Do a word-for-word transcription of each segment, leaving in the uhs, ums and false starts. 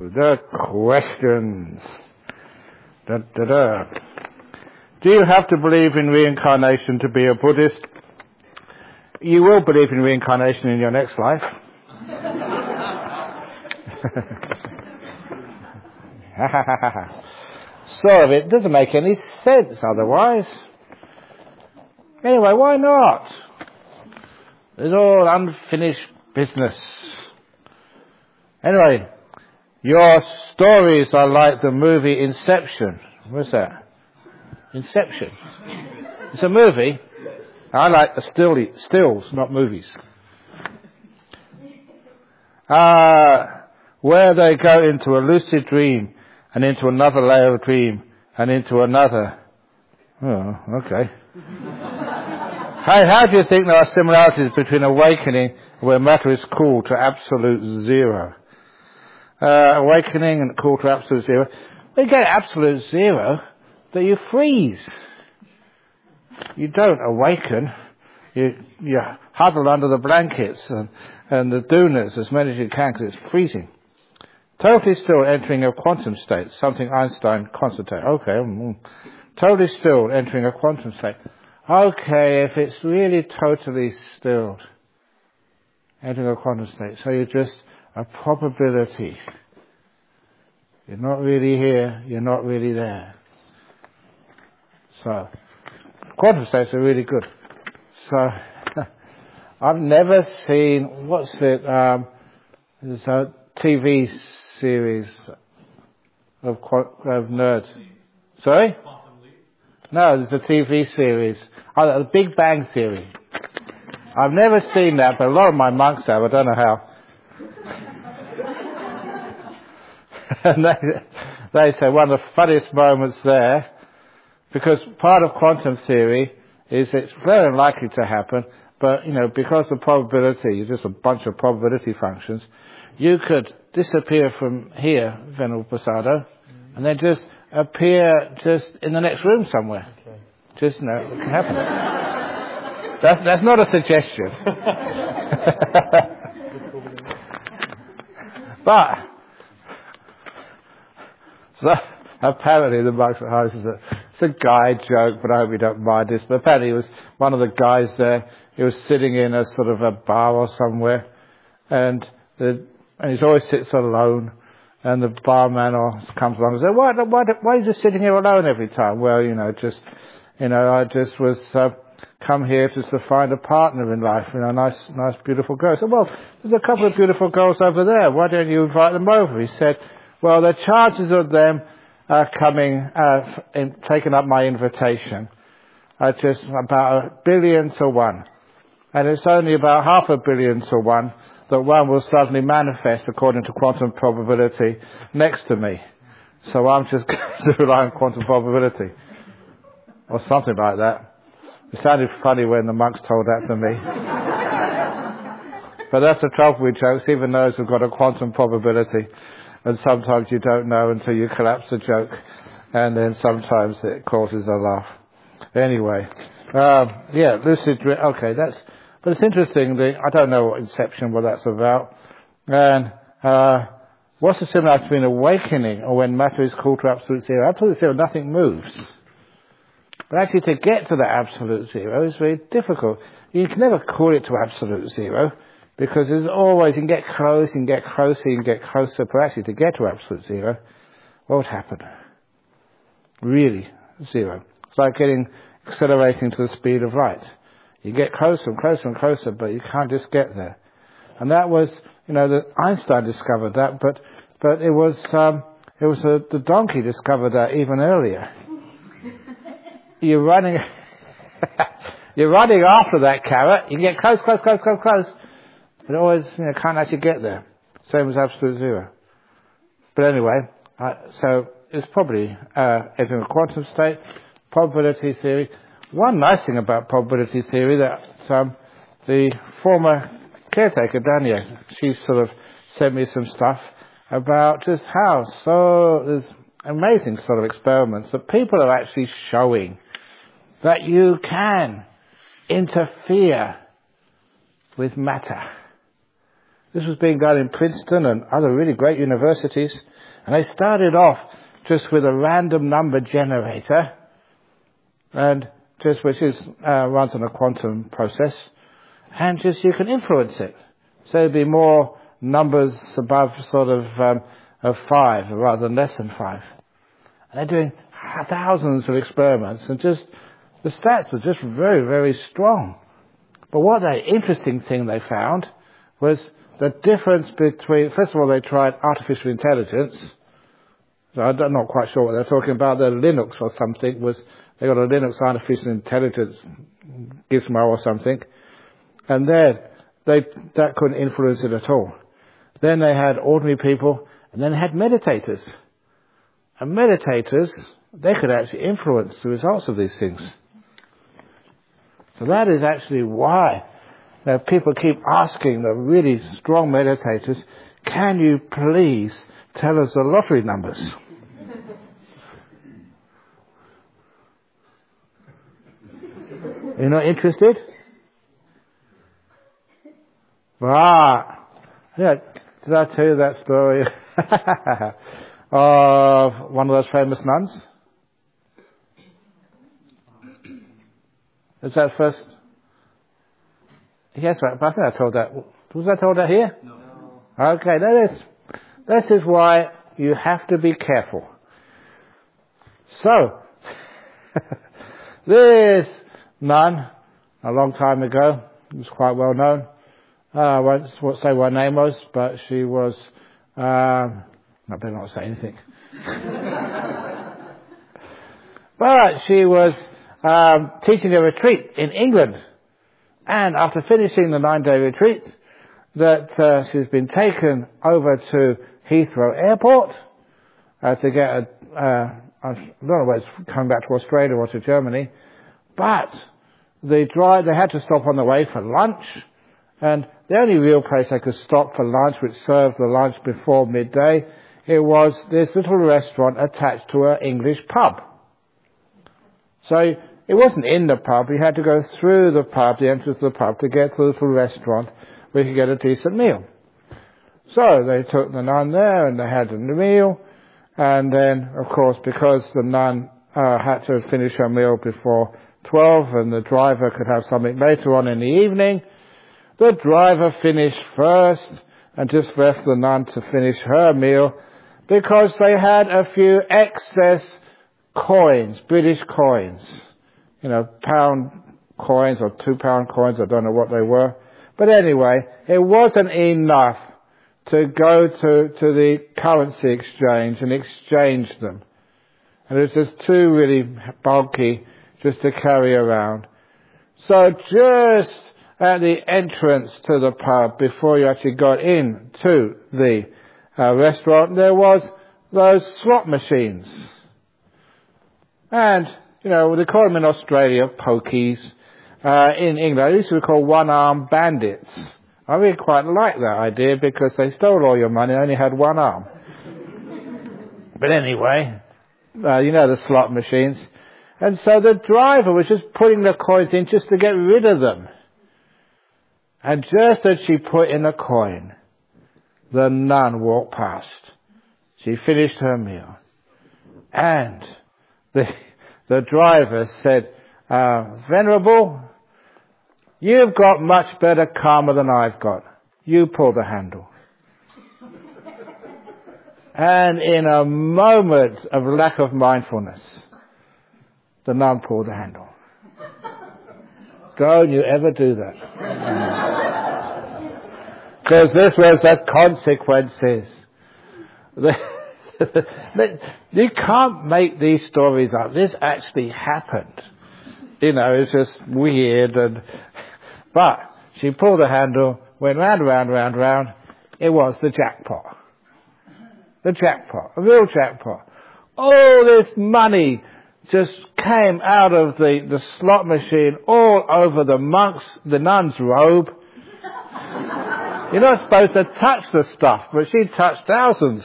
The questions. Da, da, da. Do you have to believe in reincarnation to be a Buddhist? You will believe in reincarnation in your next life. So it doesn't make any sense otherwise. Anyway, why not? It's all unfinished business. Anyway, your stories are like the movie Inception. What's that? Inception. It's a movie. I like the still, stills, not movies. Uh, where they go into a lucid dream and into another layer of dream and into another. Oh, okay. Hey, how do you think there are similarities between awakening, where matter is cooled to absolute zero? Uh, awakening and cooled to absolute zero. When you get absolute zero, that you freeze. You don't awaken. You, you huddle under the blankets and, and the donuts as many as you can because it's freezing. Totally still, entering a quantum state, something Einstein constated. Okay. Mm. Totally still, entering a quantum state. Okay, if it's really totally still, entering a quantum state, so you're just a probability. You're not really here, you're not really there. So, quantum states are really good. So, I've never seen, what's it, um, there's a T V series of, of nerds. Sorry? No, there's a T V series. Oh, the Big Bang Theory. I've never seen that, but a lot of my monks have. I don't know how. And they, they say one of the funniest moments there, because part of quantum theory is it's very unlikely to happen, but, you know, because of probability, just a bunch of probability functions, you could disappear from here, Venerable Posado, and then just appear just in the next room somewhere. Okay. Just, you know, it can happen. that's, that's not a suggestion. But, so, apparently the monks at Harris is a, it's a guy joke, but I hope you don't mind this, but apparently he was one of the guys there, he was sitting in a sort of a bar or somewhere, and the, and he always sits alone. And the barman or comes along and says, why, why, why are you just sitting here alone every time? Well, you know, just, you know, I just was, uh, come here just to find a partner in life, you know, nice, nice, beautiful girl. I said, well, there's a couple of beautiful girls over there. Why don't you invite them over? He said, well, the chances of them, uh, coming, uh, in, taking up my invitation are just about a billion to one. And it's only about half a billion to one that one will suddenly manifest according to quantum probability next to me. So I'm just going to rely on quantum probability. Or something like that. It sounded funny when the monks told that to me. But that's the trouble with jokes, even those who've got a quantum probability. And sometimes you don't know until you collapse the joke. And then sometimes it causes a laugh. Anyway. Um, yeah, lucid dream. Okay, that's... But it's interesting, the, I don't know what Inception, what that's about. And uh, what's the similarity between awakening or when matter is cooled to absolute zero? Absolute zero, nothing moves. But actually to get to the absolute zero is very difficult. You can never cool it to absolute zero because there's always, you can get close, you can get closer, you can get closer. But actually to get to absolute zero, what would happen? Really, zero. It's like getting, accelerating to the speed of light. You get closer and closer and closer, but you can't just get there. And that was, you know, that Einstein discovered that, but but it was um, it was a, the donkey discovered that even earlier. You're running, you're running after that carrot. You get close, close, close, close, close, but always, you know, can't actually get there. Same as absolute zero. But anyway, uh, so it's probably uh, entering a quantum state, probability theory. One nice thing about probability theory that um, the former caretaker, Dania, she sort of sent me some stuff about just how so there's amazing sort of experiments that people are actually showing that you can interfere with matter. This was being done in Princeton and other really great universities. And they started off just with a random number generator, and just which is uh, runs on a quantum process, and just you can influence it. So it'd be more numbers above sort of um, of five rather than less than five. And they're doing thousands of experiments, and just the stats are just very, very strong. But what the interesting thing they found was the difference between, first of all, they tried artificial intelligence. So I'm not quite sure what they're talking about. The Linux or something was, they got a Linux artificial intelligence gizmo or something. And then they, that couldn't influence it at all. Then they had ordinary people, and then they had meditators. And meditators, they could actually influence the results of these things. So that is actually why uh, people keep asking the really strong meditators, can you please tell us the lottery numbers? You're not interested? Ah, yeah, did I tell you that story of one of those famous nuns? Is that first? Yes, right, but I think I told that. Was I told that here? No. Okay, that is, this is why you have to be careful. So, this nun, a long time ago, was quite well known. Uh, I won't say what her name was, but she was, um, I better not say anything. But she was um, teaching a retreat in England. And after finishing the nine-day retreat, that uh, she's been taken over to Heathrow Airport uh, to get a, uh, I don't know whether it's coming back to Australia or to Germany, but they, drive, they had to stop on the way for lunch, and the only real place they could stop for lunch, which served the lunch before midday, it was this little restaurant attached to an English pub. So it wasn't in the pub, you had to go through the pub, the entrance of the pub, to get to the little restaurant where you could get a decent meal. So they took the nun there and they had the meal, and then, of course, because the nun uh, had to finish her meal before twelve and the driver could have something later on in the evening, the driver finished first and just left the nun to finish her meal because they had a few excess coins, British coins, you know, pound coins or two pound coins, I don't know what they were. But anyway, it wasn't enough to go to, to the currency exchange and exchange them. And it was just too really bulky just to carry around. So just at the entrance to the pub, before you actually got in to the uh, restaurant, there was those slot machines. And, you know, they call them in Australia pokies. Uh, in England, they used to be called one-armed bandits. I really quite like that idea because they stole all your money and only had one arm. But anyway, uh, you know the slot machines. And so the driver was just putting the coins in just to get rid of them. And just as she put in a coin, the nun walked past. She finished her meal. And the, the driver said, uh, Venerable, you've got much better karma than I've got. You pull the handle. And in a moment of lack of mindfulness, the nun pulled the handle. Don't you ever do that. Because this was the consequences. You can't make these stories up. This actually happened. You know, it's just weird. And but she pulled the handle, went round, round, round, round. It was the jackpot. The jackpot. A real jackpot. All this money just came out of the, the slot machine all over the monk's, the nun's robe. You're not supposed to touch the stuff, but she touched thousands.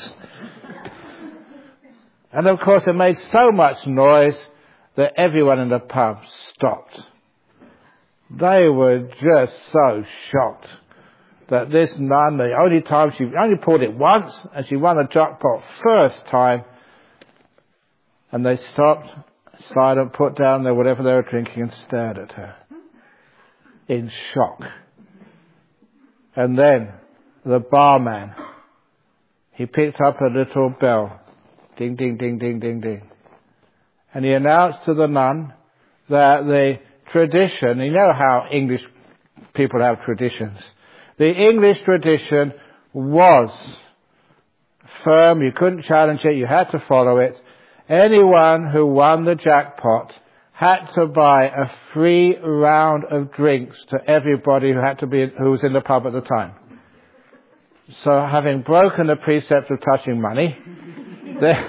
And of course it made so much noise that everyone in the pub stopped. They were just so shocked that this nun, the only time she only pulled it once, and she won the jackpot first time, and they stopped, silent, put down their whatever they were drinking and stared at her in shock. And then the barman, he picked up a little bell, ding, ding, ding, ding, ding, ding, and he announced to the nun that the tradition, you know how English people have traditions, the English tradition was firm, you couldn't challenge it, you had to follow it. Anyone who won the jackpot had to buy a free round of drinks to everybody who had to be, who was in the pub at the time. So having broken the precept of touching money, then,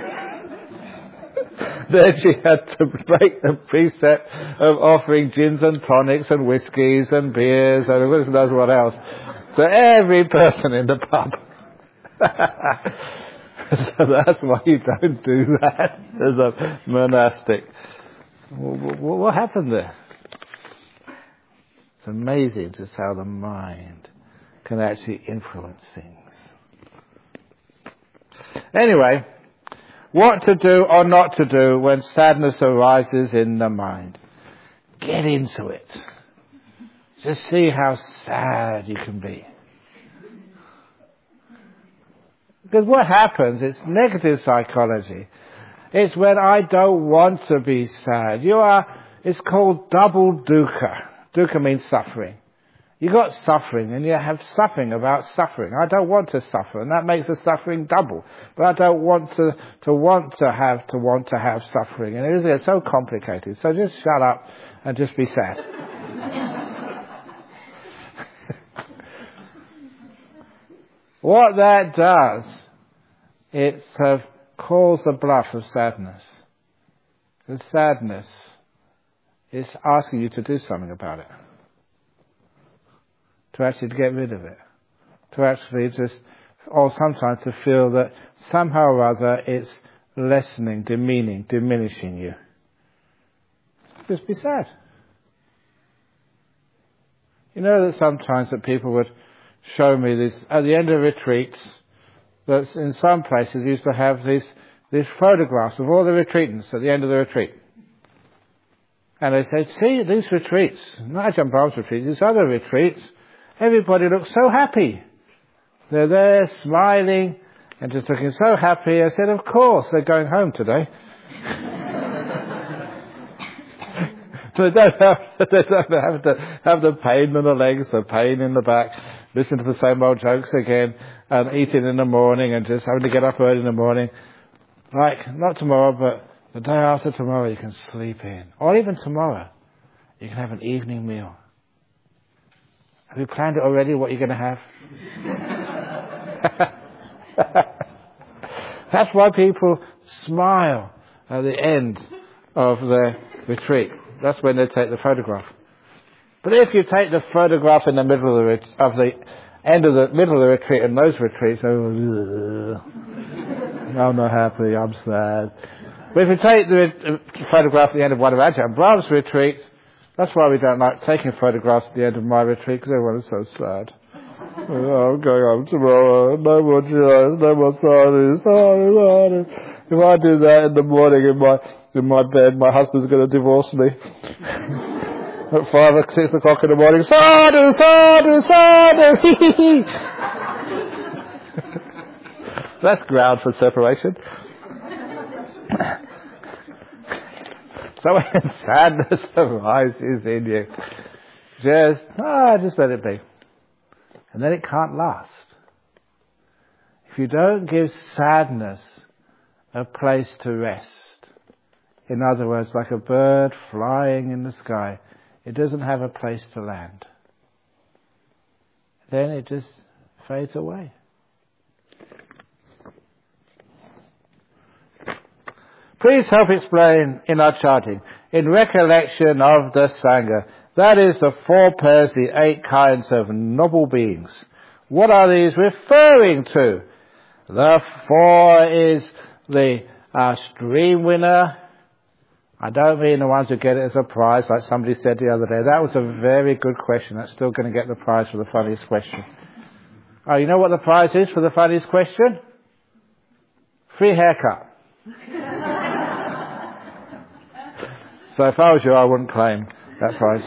then she had to break the precept of offering gins and tonics and whiskies and beers and who knows what else to every person in the pub. So that's why you don't do that as a monastic. What happened there? It's amazing just how the mind can actually influence things. Anyway, what to do or not to do when sadness arises in the mind. Get into it. Just see how sad you can be. Because what happens, it's negative psychology. It's when I don't want to be sad. You are, it's called double dukkha. Dukkha means suffering. You got suffering and you have suffering about suffering. I don't want to suffer, and that makes the suffering double. But I don't want to, to want to have to want to have suffering. And it is it's so complicated. So just shut up and just be sad. What that does, it uh, calls the bluff of sadness. The sadness is asking you to do something about it. To actually get rid of it. To actually just, or sometimes to feel that somehow or other it's lessening, demeaning, diminishing you. Just be sad. You know that sometimes that people would show me this, at the end of retreats, that in some places used to have these, these photographs of all the retreatants at the end of the retreat. And they said, see, these retreats, not Ajahn Brahm's retreats, these other retreats, everybody looks so happy. They're there smiling and just looking so happy. I said, of course, they're going home today. So they don't, have, they don't have to have the pain in the legs, the pain in the back, listen to the same old jokes again, and eating in the morning and just having to get up early in the morning. Like, not tomorrow, but the day after tomorrow you can sleep in. Or even tomorrow, you can have an evening meal. Have you planned it already, what you're going to have? That's why people smile at the end of their retreat. That's when they take the photograph. But if you take the photograph in the middle of the, ret- of the end of the middle of the retreat, and those retreats, oh, I'm not happy, I'm sad. But if you take the photograph at the end of one of Ajahn Brahm's retreats, that's why we don't like taking photographs at the end of my retreat, because everyone is so sad. Oh, I'm going home tomorrow, no more joys, no more sadness, sadness, sadness. If I do that in the morning in my in my bed, my husband's going to divorce me. At five or six o'clock in the morning, sadhu, sadhu, sadhu. That's ground for separation. So when sadness arises in you, just, ah, just let it be. And then it can't last. If you don't give sadness a place to rest, in other words, like a bird flying in the sky, it doesn't have a place to land. Then it just fades away. Please help explain in our chanting, in recollection of the Sangha. That is the four pairs, the eight kinds of noble beings. What are these referring to? The four is the uh, stream winner. I don't mean the ones who get it as a prize, like somebody said the other day. That was a very good question. That's still going to get the prize for the funniest question. Oh, you know what the prize is for the funniest question? Free haircut. So if I was you, I wouldn't claim that prize.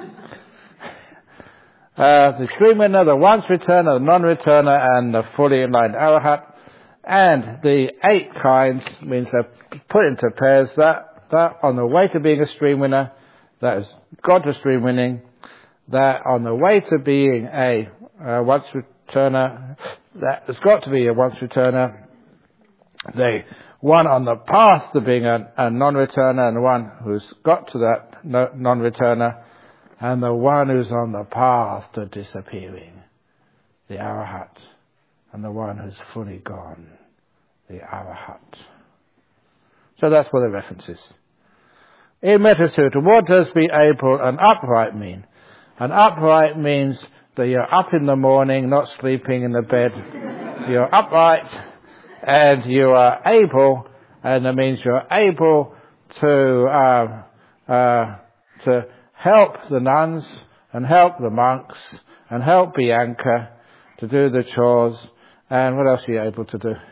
Uh, the screen winner, the once returner, the non-returner, and the fully inlined arahat. And the eight kinds means they're put into pairs. That, that on the way to being a stream winner, that has got to stream winning. That on the way to being a uh, once returner, that has got to be a once returner. The one on the path to being a, a non-returner, and the one who's got to that no, non-returner, and the one who's on the path to disappearing, the arahat, and the one who's fully gone, the arahat. So that's what the reference is. In Metta Sutta, what does be able and upright mean? And upright means that you're up in the morning, not sleeping in the bed. You're upright, and you are able, and that means you're able to uh, uh, to help the nuns and help the monks and help Bianca to do the chores. And what else are you able to do?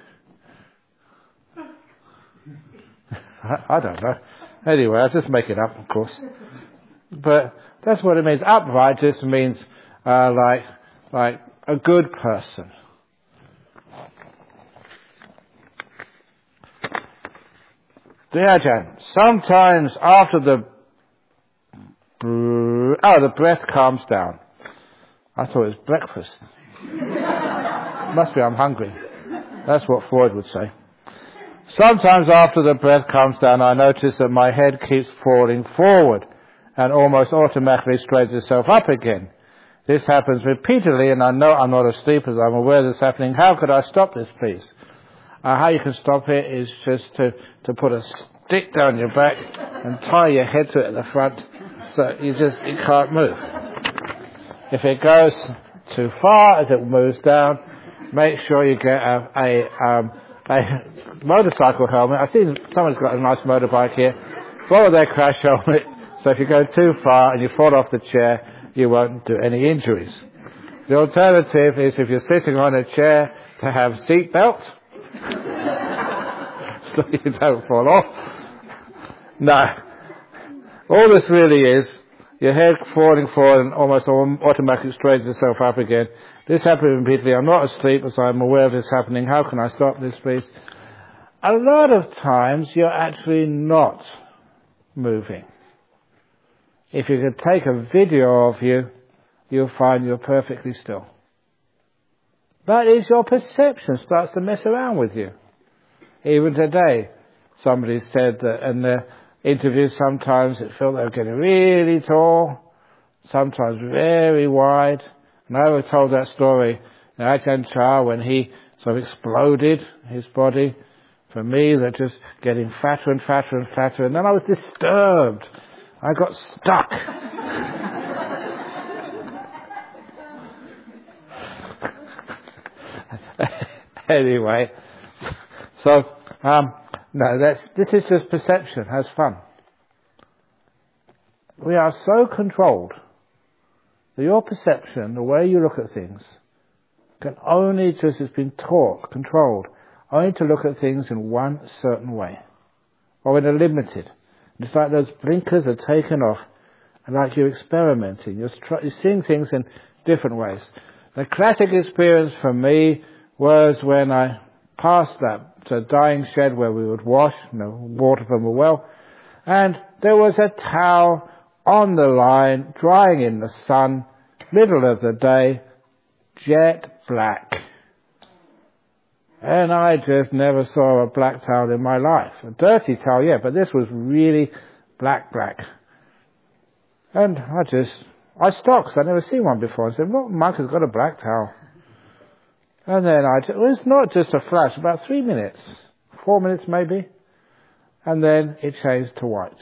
I, I don't know. Anyway, I just make it up, of course. But that's what it means. Upright just means uh, like like a good person. Dear Jan, sometimes after the oh the breath calms down. I thought it was breakfast. Must be I'm hungry. That's what Freud would say. Sometimes after the breath calms down, I notice that my head keeps falling forward and almost automatically straightens itself up again. This happens repeatedly, and I know I'm not asleep as I'm aware this is happening. How could I stop this, please? Uh, how you can stop it is just to, to put a stick down your back and tie your head to it at the front so you just you can't move. If it goes too far as it moves down, make sure you get a, a, um, a motorcycle helmet. I've seen someone's got a nice motorbike here. Follow their crash helmet, so if you go too far and you fall off the chair, you won't do any injuries. The alternative is if you're sitting on a chair to have seat belts, so you don't fall off. No. All this really is, your head falling forward and almost automatically straightens itself up again. This happens repeatedly. I'm not asleep as I'm aware of this happening. How can I stop this, please? A lot of times you're actually not moving. If you could take a video of you, you'll find you're perfectly still. That is your perception starts to mess around with you. Even today, somebody said that in the interviews sometimes it felt they were getting really tall, sometimes very wide. And I was told that story in Ajahn Chah when he sort of exploded his body. For me, they're just getting fatter and fatter and fatter. And then I was disturbed. I got stuck. Anyway, so um, no, that's this is just perception. Has fun. We are so controlled that your perception, the way you look at things, can only just has been taught, controlled, only to look at things in one certain way, or in a limited. It's like those blinkers are taken off, and like you're experimenting. You're, try, you're seeing things in different ways. The classic experience for me was when I passed that uh, dying shed where we would wash, you know, water from a well, and there was a towel on the line, drying in the sun, middle of the day, jet black. And I just never saw a black towel in my life. A dirty towel, yeah, but this was really black, black. And I just, I stopped because I'd never seen one before. I said, what monk has got a black towel? And then I, it was not just a flash, about three minutes, four minutes maybe. And then it changed to white.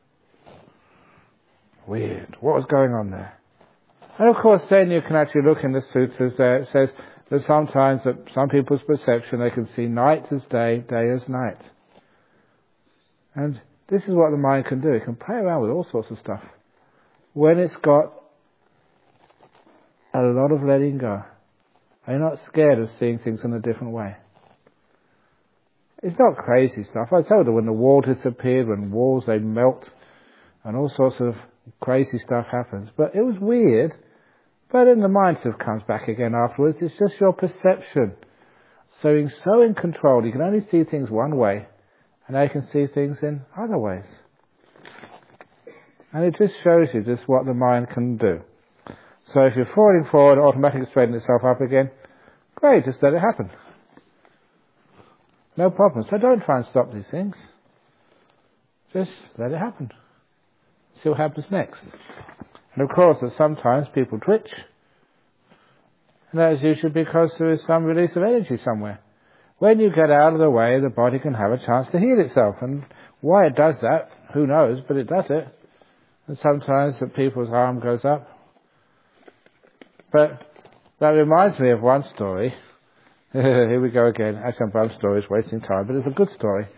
Weird. What was going on there? And of course then you can actually look in the sutras there. It says that sometimes that some people's perception, they can see night as day, day as night. And this is what the mind can do. It can play around with all sorts of stuff. When it's got a lot of letting go, Are you not scared of seeing things in a different way? It's not crazy stuff. I told her when the wall disappeared, when walls, they melt, and all sorts of crazy stuff happens. But it was weird. But then the mind stuff comes back again afterwards. It's just your perception. So you're so in control, you can only see things one way, and now you can see things in other ways. And it just shows you just what the mind can do. So if you're falling forward, automatically straightening itself up again, great, just let it happen. No problem. So don't try and stop these things. Just let it happen. See what happens next. And of course, sometimes people twitch. And that is usually because there is some release of energy somewhere. When you get out of the way, the body can have a chance to heal itself. And why it does that, who knows, but it does it. And sometimes the people's arm goes up. But that reminds me of one story. Here we go again. Ajahn Brahm's story is wasting time, but it's a good story.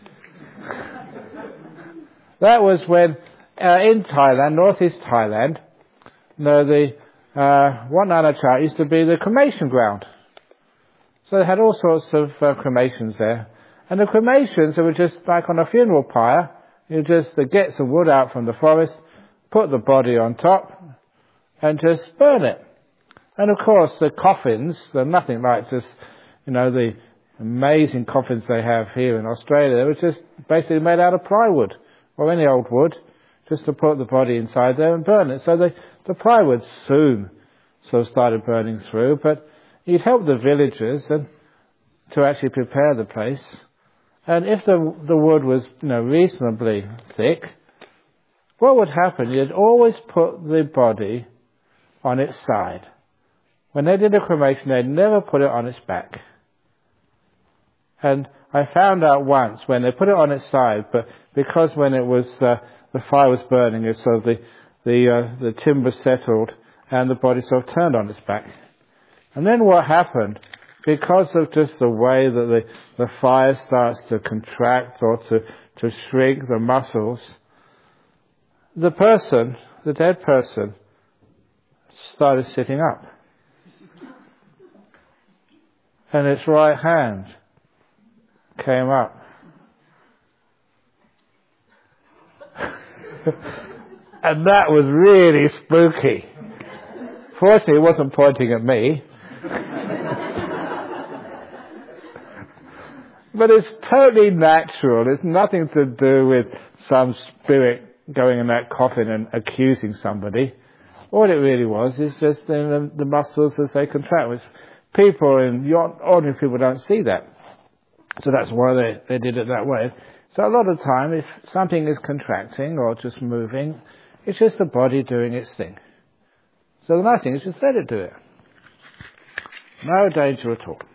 That was when, uh, in Thailand, northeast Thailand, you know, the uh, Wat Nanachat used to be the cremation ground. So they had all sorts of uh, cremations there. And the cremations, they were just like on a funeral pyre. You just uh, get some wood out from the forest, put the body on top, and just burn it. And of course, the coffins, they're nothing like just, you know, the amazing coffins they have here in Australia. They were just basically made out of plywood, or any old wood, just to put the body inside there and burn it. So the, the plywood soon sort of started burning through, but you'd help the villagers and, to actually prepare the place. And if the, the wood was, you know, reasonably thick, what would happen? You'd always put the body on its side. When they did a cremation, they'd never put it on its back. And I found out once when they put it on its side, but because when it was uh, the fire was burning, it sort of the the uh, the timber settled and the body sort of turned on its back. And then what happened? Because of just the way that the the fire starts to contract or to to shrink the muscles, the person, the dead person, started sitting up. And its right hand came up. And that was really spooky. Fortunately, it wasn't pointing at me. But it's totally natural. It's nothing to do with some spirit going in that coffin and accusing somebody. All it really was is just the, the muscles as they contract. Which people, and ordinary people don't see that. So that's why they, they did it that way. So a lot of time, if something is contracting or just moving, it's just the body doing its thing. So the nice thing is just let it do it. No danger at all.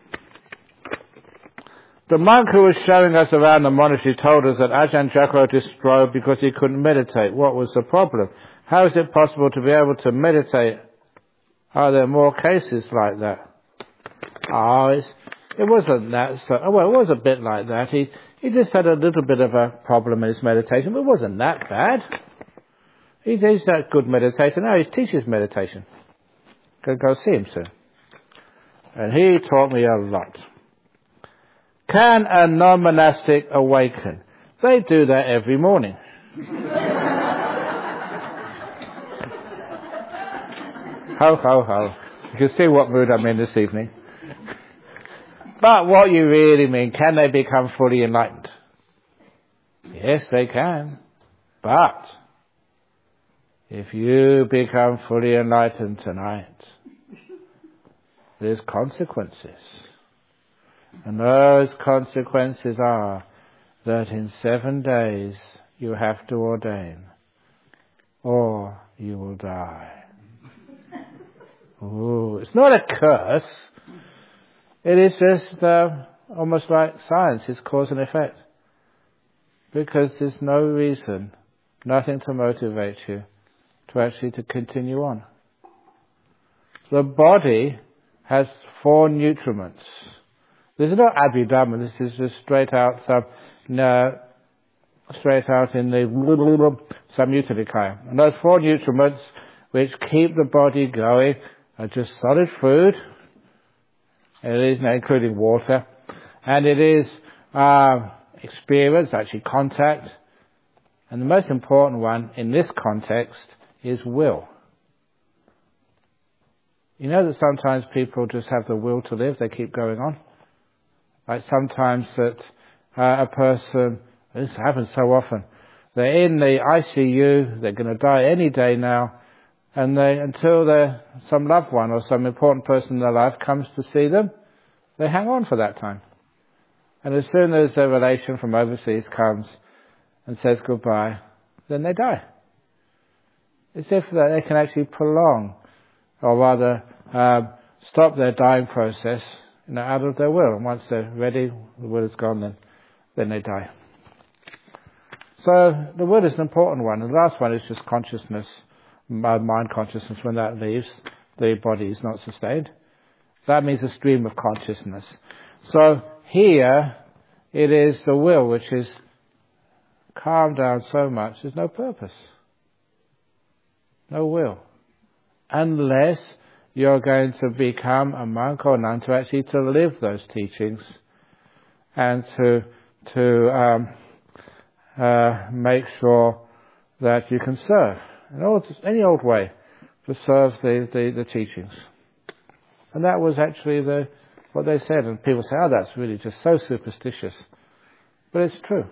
The monk who was showing us around the monastery told us that Ajahn Chakra destroyed because he couldn't meditate. What was the problem? How is it possible to be able to meditate? Are there more cases like that? Oh, it's, it wasn't that so, well, it was a bit like that. He, he just had a little bit of a problem in his meditation, but it wasn't that bad. He, he's that good meditator. No, he teaches meditation. Go, go see him soon. And he taught me a lot. Can a non-monastic awaken? They do that every morning. Ho, ho, ho. You can see what mood I'm in this evening. But what you really mean, can they become fully enlightened? Yes, they can. But if you become fully enlightened tonight, there's consequences. And those consequences are that in seven days you have to ordain, or you will die. Ooh, it's not a curse. It is just uh, almost like science, it's cause and effect. Because there's no reason, nothing to motivate you to actually to continue on. The body has four nutriments. This is not Abhidhamma, this is just straight out, uh, no, straight out in the Samyutta Nikaya. And those four nutriments which keep the body going are just solid food, It is, including water. And it is uh, experience, actually contact. And the most important one in this context is will. You know that sometimes people just have the will to live, they keep going on. Like sometimes that uh, a person, this happens so often, they're in the I C U, they're going to die any day now, and they, until they're, some loved one or some important person in their life comes to see them, they hang on for that time. And as soon as a relation from overseas comes and says goodbye, then they die. As if that they can actually prolong, or rather um, stop their dying process, you know, out of their will. And once they're ready, the will is gone, then, then they die. So the will is an important one. And the last one is just consciousness, mind consciousness. When that leaves, the body is not sustained. That means a stream of consciousness. So here it is the will which is calmed down so much there's no purpose. No will. Unless you're going to become a monk or nun to actually to live those teachings and to to um, uh, make sure that you can serve in old, any old way to serve the, the, the teachings. And that was actually the what they said. And people say, oh, that's really just so superstitious. But it's true.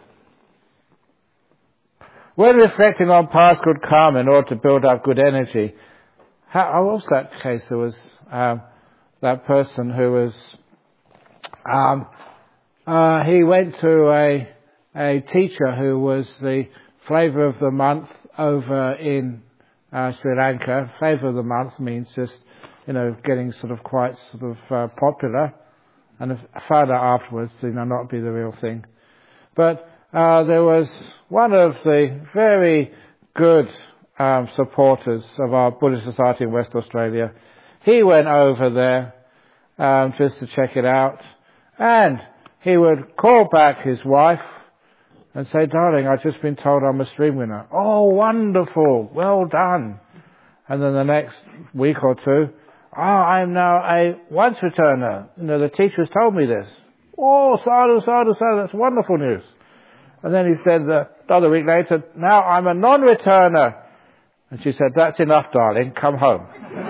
When reflecting on past good karma in order to build up good energy, how, how was that case? There was um, that person who was, um, uh, he went to a, a teacher who was the flavour of the month over in uh, Sri Lanka. Flavour of the month means just, you know, getting sort of quite sort of uh, popular. And I found out afterwards, you know, not be the real thing. But uh, there was one of the very good um, supporters of our Buddhist Society in West Australia. He went over there um, just to check it out. And he would call back his wife and say, darling, I've just been told I'm a stream winner. Oh, wonderful. Well done. And then the next week or two, oh, I'm now a once returner. You know, the teacher's told me this. Oh, sadhu, sadhu, sadhu, that's wonderful news. And then he said, uh, another week later, now I'm a non-returner. And she said, that's enough, darling, come home.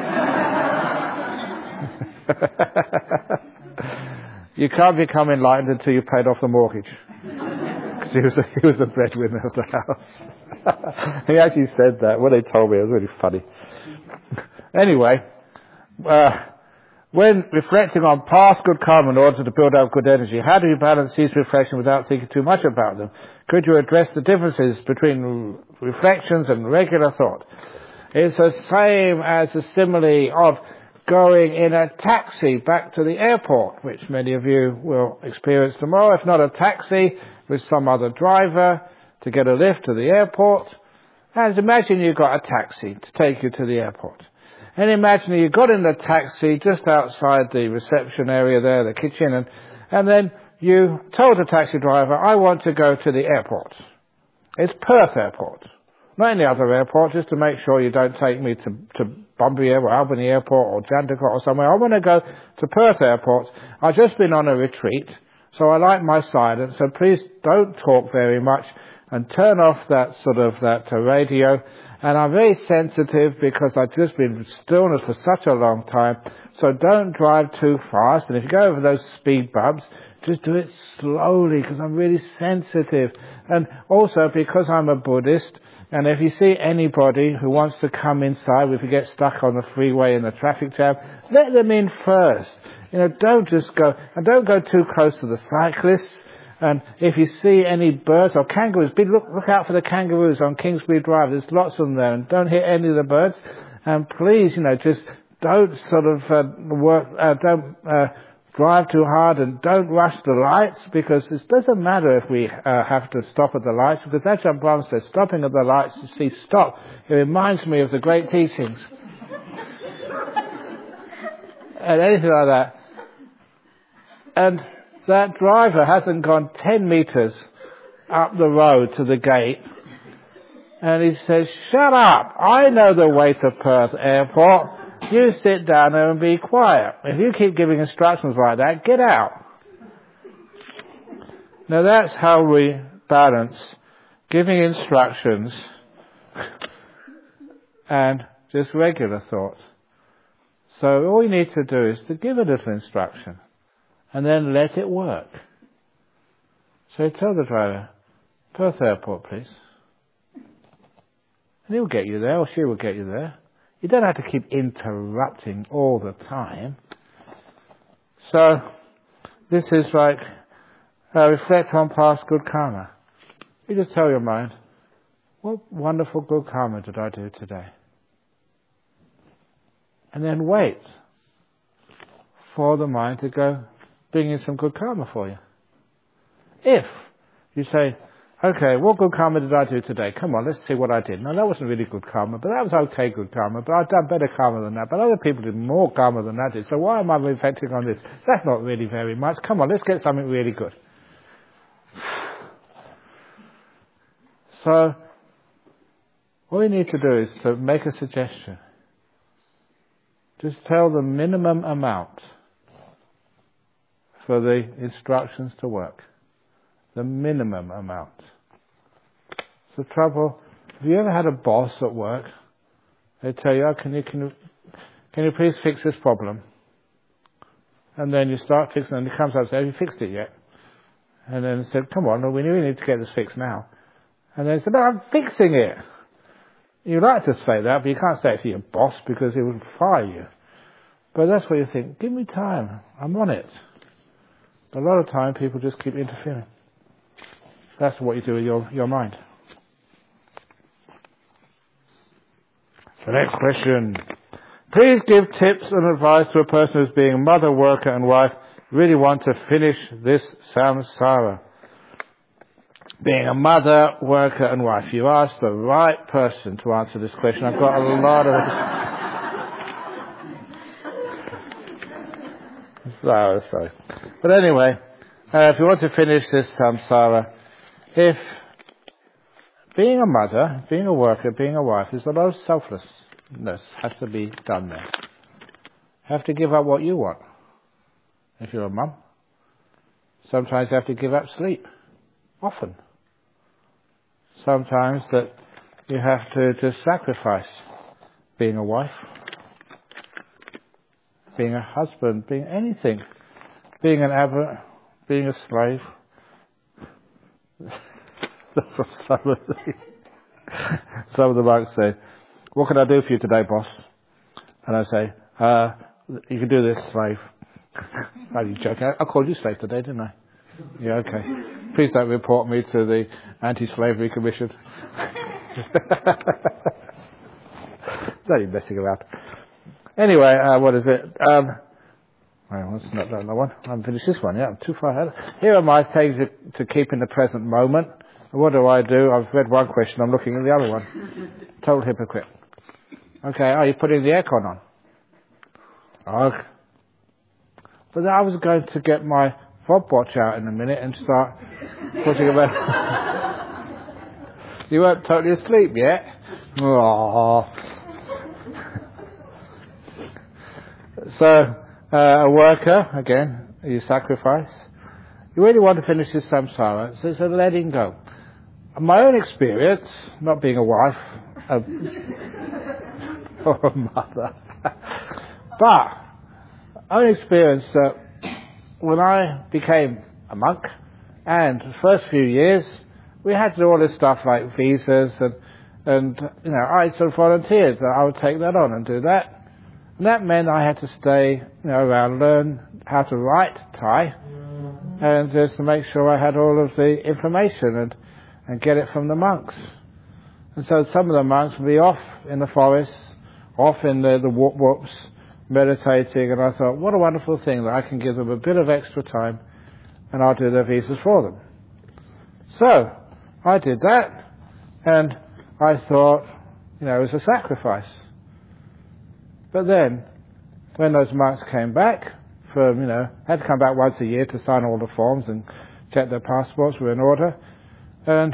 You can't become enlightened until you've paid off the mortgage. Because he was, a, he was the breadwinner of the house. He actually said that. When they told me, it was really funny. Anyway, uh, when reflecting on past good karma in order to build up good energy, how do you balance these reflections without thinking too much about them? Could you address the differences between reflections and regular thought? It's the same as the simile of going in a taxi back to the airport, which many of you will experience tomorrow, if not a taxi with some other driver to get a lift to the airport. And imagine you've got a taxi to take you to the airport. And imagine you got in the taxi just outside the reception area there, the kitchen, and, and then you told the taxi driver, I want to go to the airport. It's Perth Airport. Not any other airport, just to make sure you don't take me to, to Bunbury or Albany Airport or Jandakot or somewhere. I want to go to Perth Airport. I've just been on a retreat, so I like my silence, so please don't talk very much and turn off that sort of that uh, radio. And I'm very sensitive because I've just been in stillness for such a long time. So don't drive too fast. And if you go over those speed bumps, just do it slowly because I'm really sensitive. And also because I'm a Buddhist, and if you see anybody who wants to come inside, if you get stuck on the freeway in the traffic jam, let them in first. You know, don't just go, and don't go too close to the cyclists. And if you see any birds or kangaroos, be, look, look out for the kangaroos on Kingsbury Drive. There's lots of them there. And don't hit any of the birds. And please, you know, just don't sort of uh, work, uh, don't uh, drive too hard and don't rush the lights, because it doesn't matter if we uh, have to stop at the lights, because Ajahn Brahm says stopping at the lights, you see, stop. It reminds me of the great teachings. And anything like that. And that driver hasn't gone ten metres up the road to the gate, and he says, shut up, I know the way to Perth Airport. You sit down there and be quiet. If you keep giving instructions like that, get out. Now that's how we balance giving instructions and just regular thoughts. So all you need to do is to give a little instruction and then let it work. So tell the driver, Perth Airport please. And he'll get you there, or she will get you there. You don't have to keep interrupting all the time. So this is like uh, reflect on past good karma. You just tell your mind, what wonderful good karma did I do today? And then wait for the mind to go bring in some good karma for you. If you say, okay, what good karma did I do today? Come on, let's see what I did. Now, that wasn't really good karma, but that was okay good karma, but I've done better karma than that. But other people did more karma than that did, so why am I reflecting on this? That's not really very much. Come on, let's get something really good. So, all you need to do is to make a suggestion. Just tell the minimum amount for the instructions to work. The minimum amount. It's the trouble. Have you ever had a boss at work? They tell you, oh, can you, can you, can you please fix this problem? And then you start fixing it, and he comes up and says, have you fixed it yet? And then he said, come on, we really need to get this fixed now. And then he said, no, I'm fixing it. You like to say that, but you can't say it to your boss because he would fire you. But that's what you think. Give me time. I'm on it. But a lot of time, people just keep interfering. That's what you do with your, your mind. The next question. Please give tips and advice to a person who's being mother, worker and wife, really want to finish this samsara. Being a mother, worker and wife. You asked the right person to answer this question. I've got a lot of... sorry, sorry. But anyway, uh, if you want to finish this samsara, if being a mother, being a worker, being a wife, there's a lot of selflessness has to be done there. You have to give up what you want. If you're a mum, sometimes you have to give up sleep. Often. Sometimes that you have to just sacrifice being a wife, being a husband, being anything, being an abbot, being a slave. some, of the, some of the monks say, what can I do for you today, boss? And I say, uh, you can do this, slave. Are you joking? I called you slave today, didn't I? Yeah, okay. Please don't report me to the Anti-Slavery Commission. It's only messing around. Anyway, uh, what is it? Um, well, that's not that one. I haven't finished this one yet. I'm too far ahead. Here are my things to, to keep in the present moment. What do I do? I've read one question. I'm looking at the other one. Total hypocrite. Okay, are you putting the aircon on? Okay. But then I was going to get my fob watch out in a minute and start putting it back. You weren't totally asleep yet? Oh. So, uh, a worker, again, you sacrifice. You really want to finish this samsara, so it's a letting go. My own experience, not being a wife a, or a mother, but own experience that when I became a monk, and the first few years, we had to do all this stuff like visas and, and you know, I sort of volunteered that I would take that on and do that. And that meant I had to stay, you know, around, learn how to write Thai, and just to make sure I had all of the information and, and get it from the monks. And so some of the monks would be off in the forest, off in the, the whoop whoops, meditating, and I thought, what a wonderful thing that I can give them a bit of extra time and I'll do their visas for them. So, I did that, and I thought, you know, it was a sacrifice. But then, when those monks came back, from, you know, had to come back once a year to sign all the forms and check their passports were in order, and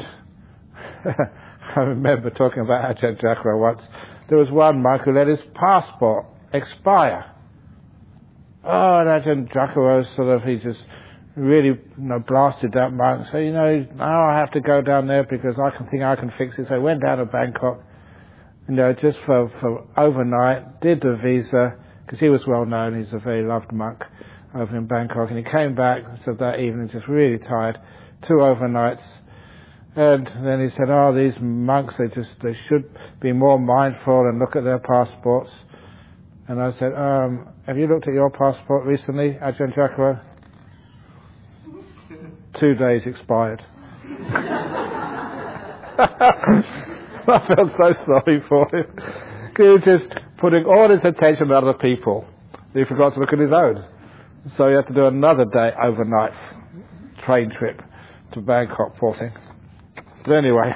I remember talking about Ajahn Chakra once. There was one monk who let his passport expire. Oh, and Ajahn Jacaro sort of, he just really, you know, blasted that monk. So, you know, now I have to go down there because I can think I can fix it. So I went down to Bangkok, you know, just for, for overnight, did the visa, because he was well known, he's a very loved monk over in Bangkok, and he came back, so that evening, just really tired, two overnights, and then he said, oh, these monks, they just, they should be more mindful and look at their passports. And I said, um, have you looked at your passport recently, Ajahn Jacaro? Two days expired. I felt so sorry for him. He was just putting all his attention on other people. He forgot to look at his own. So he had to do another day overnight train trip to Bangkok, poor thing. But anyway.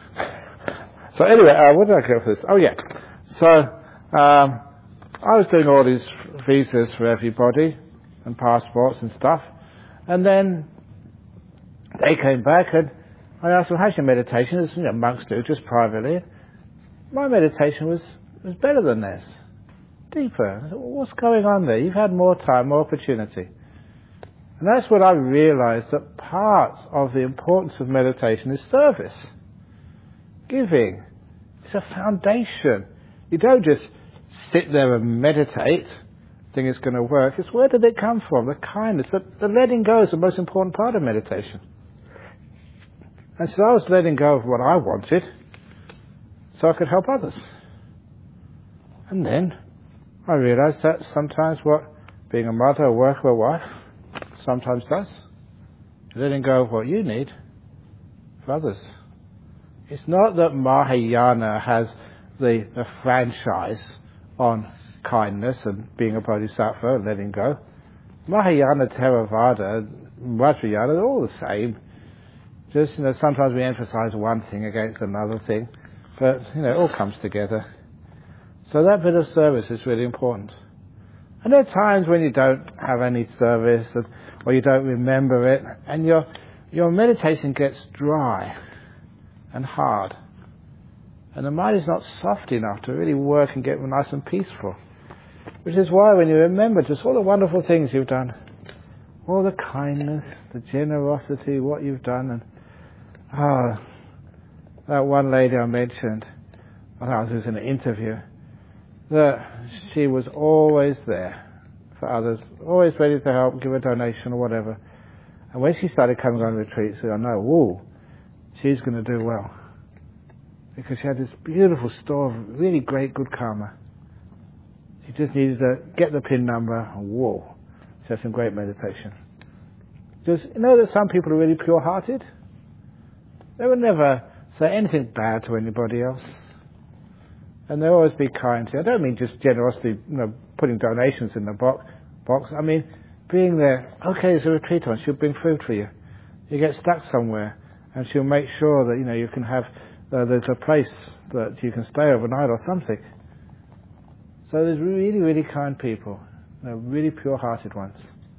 So anyway, uh, what did I go for this? Oh yeah. So um, I was doing all these visas for everybody and passports and stuff. And then they came back and I asked them, how's your meditation? As you know, monks do, just privately. My meditation was, was better than theirs. Deeper. I said, well, what's going on there? You've had more time, more opportunity. And that's what I realized, that part of the importance of meditation is service. Giving. It's a foundation. You don't just sit there and meditate, think it's going to work. It's where did it come from? The kindness. The, the letting go is the most important part of meditation. And so I was letting go of what I wanted so I could help others. And then I realized that sometimes what being a mother, a worker, a wife sometimes does, letting go of what you need for others. It's not that Mahayana has the, the franchise on kindness and being a bodhisattva and letting go. Mahayana, Theravada, Vajrayana, they're all the same. Just, you know, sometimes we emphasize one thing against another thing, but, you know, it all comes together. So that bit of service is really important. And there are times when you don't have any service, and, or you don't remember it, and your your meditation gets dry and hard. And the mind is not soft enough to really work and get nice and peaceful. Which is why when you remember just all the wonderful things you've done, all the kindness, the generosity, what you've done, and ah, oh, that one lady I mentioned, I was in an interview, that she was always there for others, always ready to help, give a donation or whatever. And when she started coming on retreat, she said, I know, whoa, she's going to do well. Because she had this beautiful store of really great good karma. She just needed to get the pin number, and whoa, she had some great meditation. Just, you know that some people are really pure-hearted? They would never say anything bad to anybody else. And they'll always be kind to you. I don't mean just generosity, you know, putting donations in the box. box. I mean, being there, okay, there's a retreat on, she'll bring food for you. You get stuck somewhere, and she'll make sure that, you know, you can have, uh, there's a place that you can stay overnight or something. So there's really, really kind people. You know, really pure-hearted ones.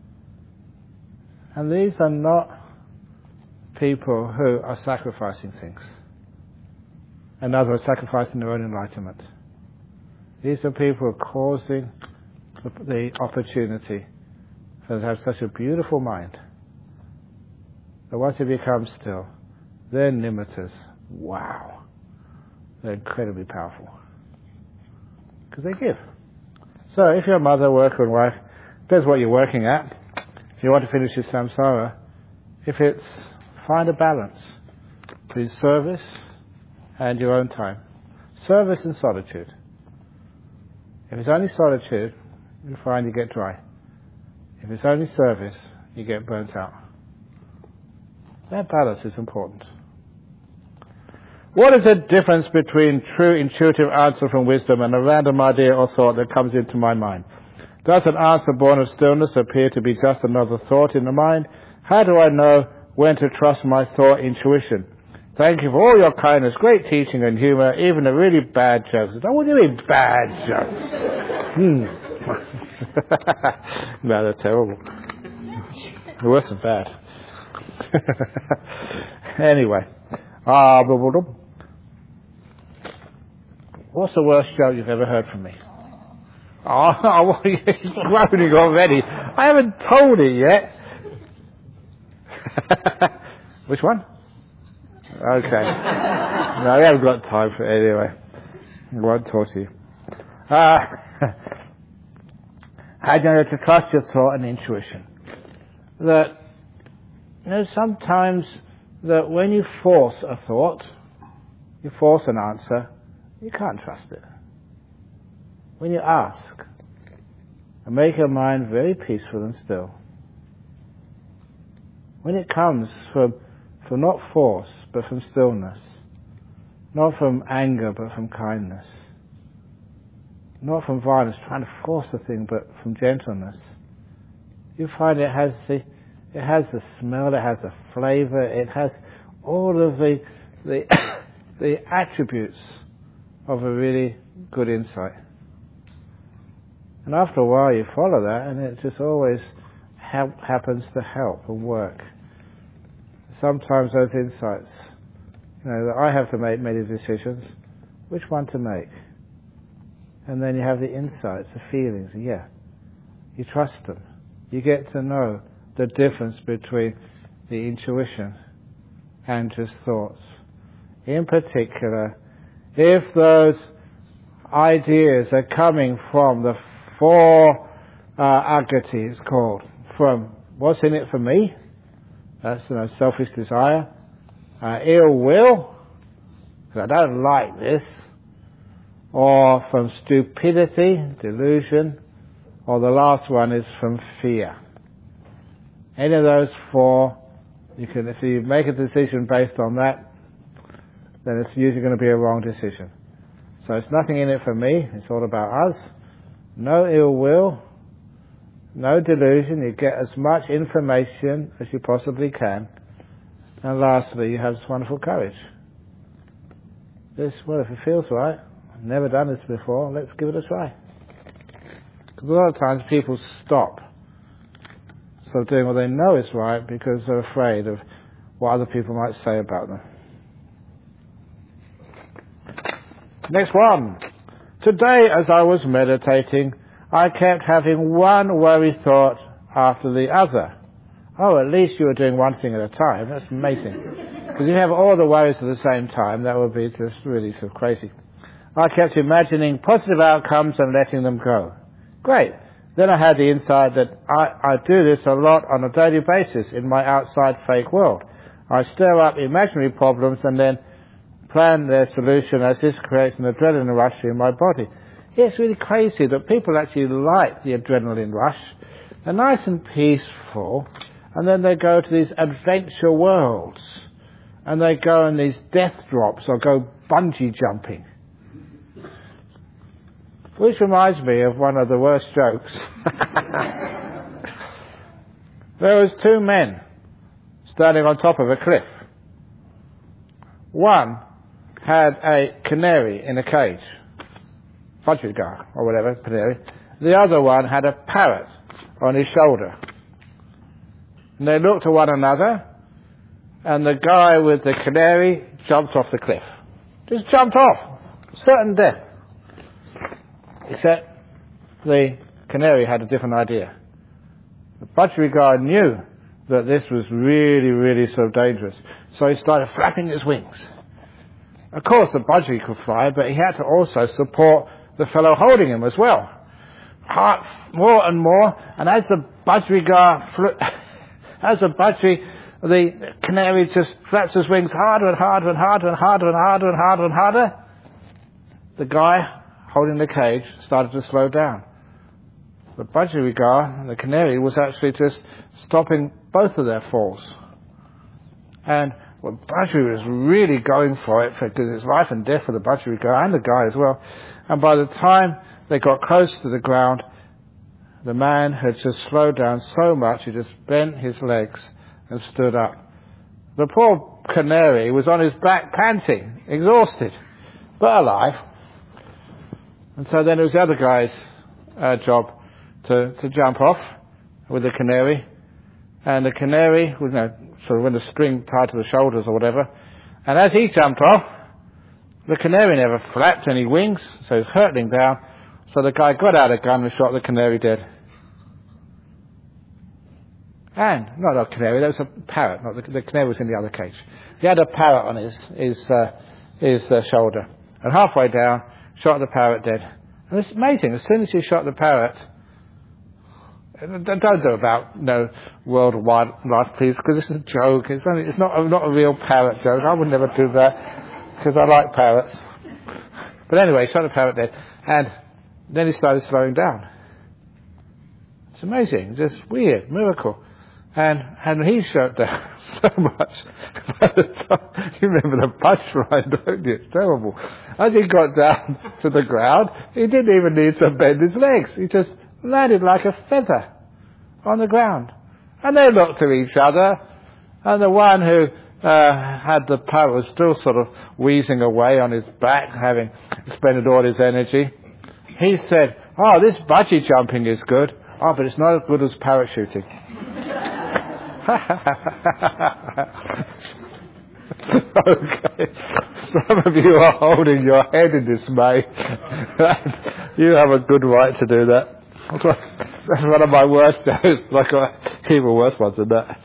And these are not people who are sacrificing things. And others are sacrificing their own enlightenment. These are people who are causing the, the opportunity for them to have such a beautiful mind that once it becomes still, their nimittas, wow, they're incredibly powerful. Because they give. So if you're a mother, worker and wife, depends what you're working at. If you want to finish your samsara, if it's, find a balance between service and your own time. Service and solitude. If it's only solitude, you find you get dry. If it's only service, you get burnt out. That balance is important. What is the difference between true intuitive answer from wisdom and a random idea or thought that comes into my mind? Does an answer born of stillness appear to be just another thought in the mind? How do I know when to trust my thought intuition? Thank you for all your kindness, great teaching and humor, even the really bad jokes. Oh, what do you mean bad jokes? Hmm. No, they're terrible. They're worse than bad. Anyway. Uh, blah, blah, blah. What's the worst joke you've ever heard from me? Oh, he's groaning already. I haven't told it yet. Which one? Okay. No, we haven't got time for it anyway. I won't talk to you. Uh, I don't know, to trust your thought and intuition. That, you know, sometimes that when you force a thought, you force an answer, you can't trust it. When you ask, and make your mind very peaceful and still, when it comes from, from not force, but from stillness, not from anger, but from kindness, not from violence, trying to force the thing, but from gentleness, you find it has the, it has the smell, it has the flavour, it has all of the, the, the attributes of a really good insight. And after a while you follow that, and it just always help, happens to help and work. Sometimes those insights, you know, that I have to make many decisions, which one to make? And then you have the insights, the feelings, yeah. You trust them. You get to know the difference between the intuition and just thoughts. In particular, if those ideas are coming from the four uh, agati, it's called, from what's in it for me, that's, you know, selfish desire, uh, ill will, because I don't like this, or from stupidity, delusion, or the last one is from fear. Any of those four, you can, if you make a decision based on that, then it's usually going to be a wrong decision. So it's nothing in it for me, it's all about us. No ill will, no delusion, you get as much information as you possibly can. And lastly, you have this wonderful courage. This, well, if it feels right, I've never done this before, let's give it a try. Because a lot of times people stop sort of doing what they know is right because they're afraid of what other people might say about them. Next one. Today, as I was meditating, I kept having one worry thought after the other. Oh, at least you were doing one thing at a time. That's amazing. Because if you have all the worries at the same time, that would be just really sort of crazy. I kept imagining positive outcomes and letting them go. Great. Then I had the insight that I, I do this a lot on a daily basis in my outside fake world. I stir up imaginary problems and then plan their solution as this creates an adrenaline rush in my body. It's really crazy that people actually like the adrenaline rush. They're nice and peaceful, and then they go to these adventure worlds, and they go on these death drops or go bungee jumping. Which reminds me of one of the worst jokes. There was two men standing on top of a cliff. One had a canary in a cage, budgerigar or whatever, canary. The other one had a parrot on his shoulder. And they looked at one another, and the guy with the canary jumped off the cliff. Just jumped off. Certain death. Except the canary had a different idea. The budgerigar knew that this was really, really sort of dangerous. So he started flapping his wings. Of course, the budgie could fly, but he had to also support the fellow holding him as well. Hard, more and more, and as the budgerigar, fl- as the budgie, the canary just flaps his wings harder and harder and harder and harder and harder and harder and harder. The guy holding the cage started to slow down. The budgerigar and the canary was actually just stopping both of their falls. And well, Budgie was really going for it because it's life and death for the budgerigar and the guy as well. And by the time they got close to the ground, the man had just slowed down so much he just bent his legs and stood up. The poor canary was on his back panting, exhausted, but alive. And so then it was the other guy's uh, job to, to jump off with the canary. And the canary, you know, sort of with a string tied to the shoulders or whatever. And as he jumped off, the canary never flapped any wings, so he was hurtling down. So the guy got out a gun and shot the canary dead. And, not a canary, there was a parrot, not the, the canary was in the other cage. He had a parrot on his, his, uh, his uh, shoulder. And halfway down, shot the parrot dead. And it's amazing, as soon as he shot the parrot, don't do about, you know, World Wildlife, please, because this is a joke. It's, only, it's not, not a real parrot joke. I would never do that, because I like parrots. But anyway, shot the parrot dead. And then he started slowing down. It's amazing, just weird, miracle. And and he shut down so much. You remember the punchline, don't you? It's terrible. As he got down to the ground, he didn't even need to bend his legs. He just landed like a feather on the ground. And they looked at each other, and the one who uh, had the parrot was still sort of wheezing away on his back, having expended all his energy. He said, "Oh, this bungee jumping is good. Oh, but it's not as good as parachuting." Okay. Some of you are holding your head in dismay. You have a good right to do that. That's one of my worst jokes. Like even worse ones than that.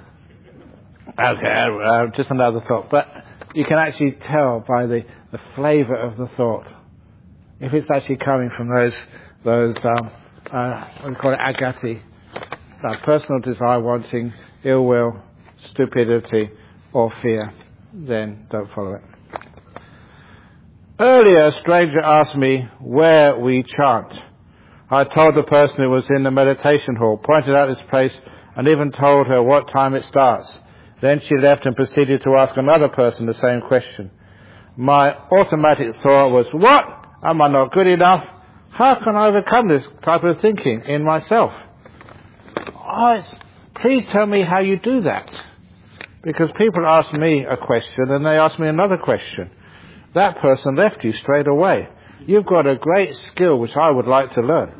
Okay, uh, just another thought. But you can actually tell by the, the flavour of the thought if it's actually coming from those those um, uh, what do you call it, agati, that personal desire, wanting, ill will, stupidity, or fear. Then don't follow it. Earlier, a stranger asked me where we chant. I told the person who was in the meditation hall, pointed out this place, and even told her what time it starts. Then she left and proceeded to ask another person the same question. My automatic thought was, what? Am I not good enough? How can I overcome this type of thinking in myself? Oh, it's, please tell me how you do that. Because people ask me a question and they ask me another question. That person left you straight away. You've got a great skill which I would like to learn.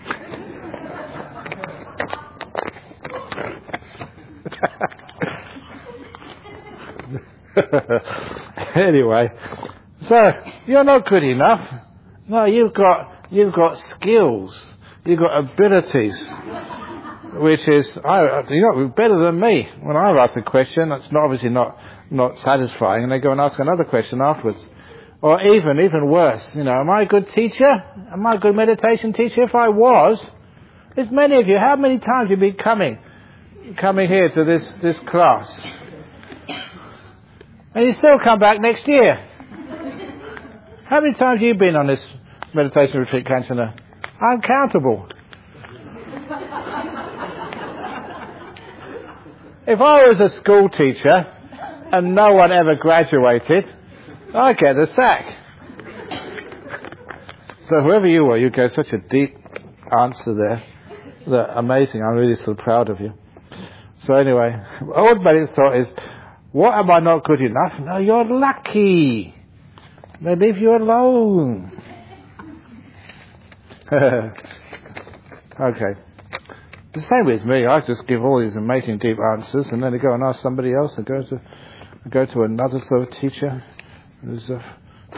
Anyway, so you're not good enough. No, you've got you've got skills. You've got abilities, which is I, you're not better than me. When I ask a question, that's not, obviously not not satisfying, and they go and ask another question afterwards. Or even even worse, you know, am I a good teacher? Am I a good meditation teacher? If I was, there's many of you. How many times have you been coming coming here to this this class? And you still come back next year. How many times have you been on this meditation retreat, Kanchana? Uncountable. If I was a school teacher and no one ever graduated, I'd get a sack. So whoever you were, you gave such a deep answer there. That amazing. I'm really so proud of you. So anyway, automatic thought is, what, am I not good enough? No, you're lucky. They leave you alone. Okay. The same with me. I just give all these amazing deep answers, and then I go and ask somebody else, and go to I go to another sort of teacher. Who's a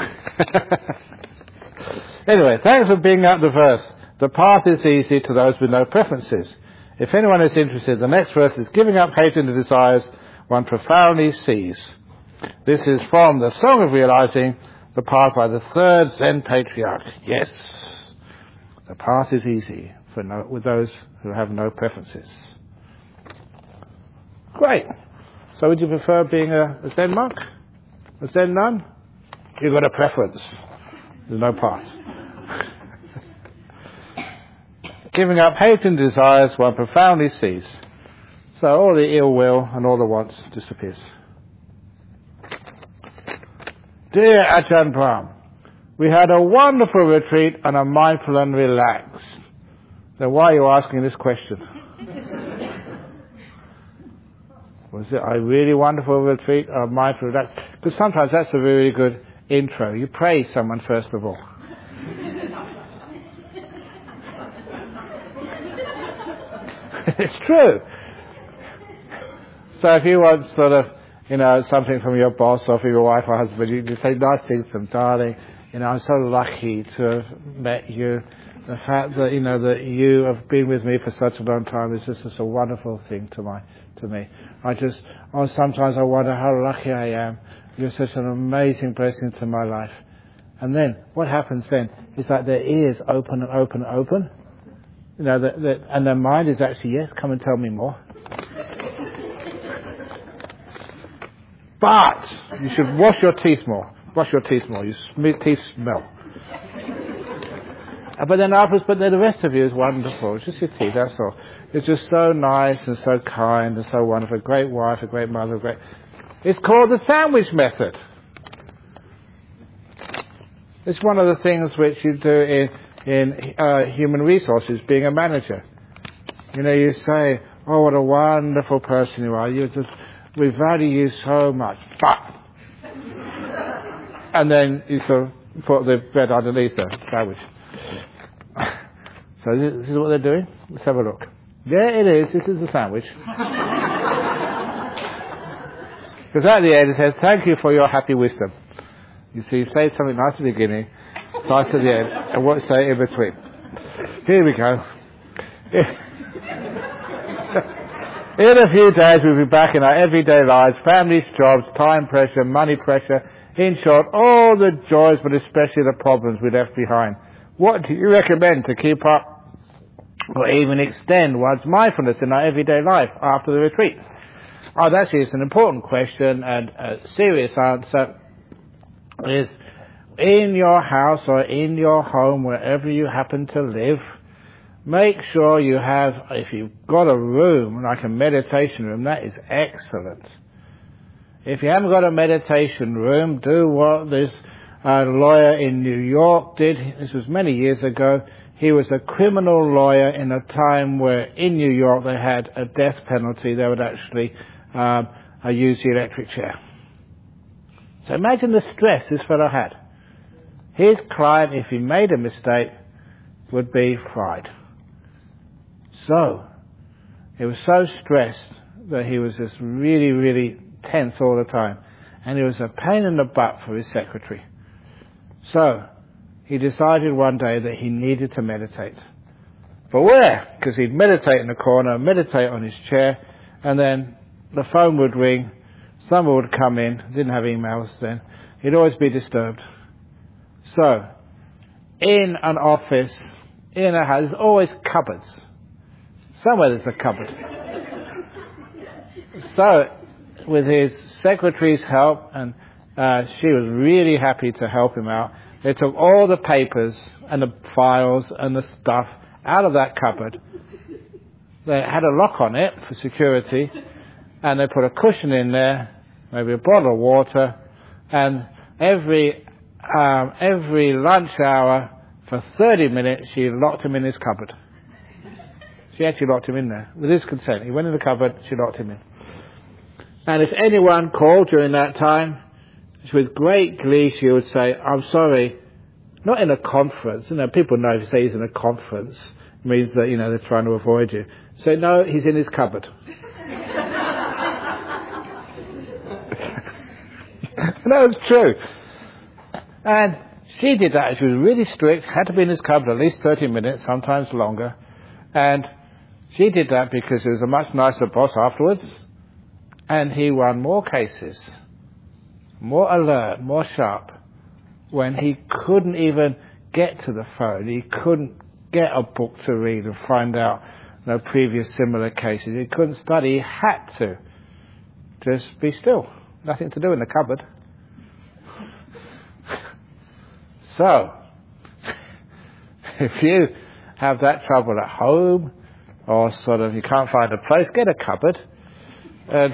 anyway, thanks for being at the verse. The path is easy to those with no preferences. If anyone is interested, the next verse is giving up hatred and desires one profoundly sees. This is from the Song of Realizing the Path by the third Zen patriarch. Yes, the path is easy for no, with those who have no preferences. Great. So would you prefer being a, a Zen monk? A Zen nun? You've got a preference. There's no path. Giving up hate and desires one profoundly sees. So all the ill will and all the wants disappears. Dear Ajahn Brahm, we had a wonderful retreat and are mindful and relaxed. Then why are you asking this question? Was it a really wonderful retreat or mindful and relaxed? Because sometimes that's a really good intro. You praise someone first of all. It's true. So if you want sort of, you know, something from your boss or from your wife or husband, you, you say nice things to them, darling, You know, I'm so lucky to have met you. The fact that, you know, that you have been with me for such a long time is just, just a wonderful thing to my, to me. I just, oh, sometimes I wonder how lucky I am. You're such an amazing blessing to my life. And then, what happens then is that their ears open and open and open. You know, that, that, and their mind is actually, yes, come and tell me more. But you should wash your teeth more. Wash your teeth more. Your sm- teeth smell. But then afterwards, but then the rest of you is wonderful. It's just your teeth, that's all. It's just so nice and so kind and so wonderful. A great wife, a great mother, a great... It's called the sandwich method. It's one of the things which you do in, in uh, human resources, being a manager. You know, you say, oh, what a wonderful person you are. You just, we value you so much. But, and then you sort of put the bread underneath the sandwich. So this is what they're doing. Let's have a look. There it is. This is the sandwich. Because at the end it says, thank you for your happy wisdom. You see, you say something nice at the beginning, nice at the end, and what you say in between. Here we go. In a few days we'll be back in our everyday lives, families, jobs, time pressure, money pressure, in short, all the joys, but especially the problems we left behind. What do you recommend to keep up or even extend one's mindfulness in our everyday life after the retreat? Oh, that's it's an important question, and a serious answer is, in your house or in your home, wherever you happen to live, make sure you have, if you've got a room, like a meditation room, that is excellent. If you haven't got a meditation room, do what this uh, lawyer in New York did. This was many years ago. He was a criminal lawyer in a time where in New York they had a death penalty. They would actually um, uh, use the electric chair. So imagine the stress this fellow had. His client, if he made a mistake, would be fried. So, he was so stressed that he was just really, really tense all the time. And it was a pain in the butt for his secretary. So, he decided one day that he needed to meditate. But where? Because he'd meditate in the corner, meditate on his chair, and then the phone would ring, someone would come in, didn't have emails then, he'd always be disturbed. So, in an office, in a house, there's always cupboards. Somewhere there's a cupboard. So, with his secretary's help, and uh, she was really happy to help him out, they took all the papers and the files and the stuff out of that cupboard. They had a lock on it for security, and they put a cushion in there, maybe a bottle of water, and every um, every lunch hour for thirty minutes she locked him in his cupboard. She actually locked him in there with his consent. He went in the cupboard, she locked him in. And if anyone called during that time, with great glee she would say, I'm sorry, not in a conference. You know, people know if you say he's in a conference, it means that, you know, they're trying to avoid you. So no, he's in his cupboard. And that was true. And she did that. She was really strict, had to be in his cupboard at least thirty minutes, sometimes longer. And she did that because he was a much nicer boss afterwards. And he won more cases, more alert, more sharp, when he couldn't even get to the phone. He couldn't get a book to read and find out no previous similar cases. He couldn't study. He had to just be still. Nothing to do in the cupboard. So, if you have that trouble at home, or sort of you can't find a place, get a cupboard and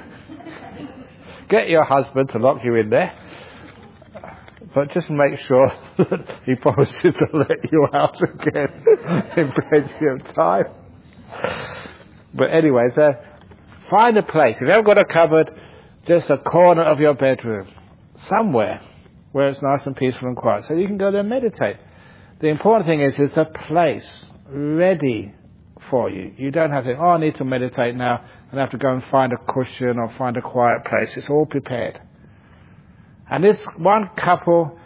get your husband to lock you in there. But just make sure that he promises to let you out again in plenty of time. But anyway, so find a place. If you haven't got a cupboard, just a corner of your bedroom, somewhere where it's nice and peaceful and quiet, so you can go there and meditate. The important thing is, is the place ready for you. You don't have to, oh, I need to meditate now, and I have to go and find a cushion or find a quiet place. It's all prepared. And this one couple,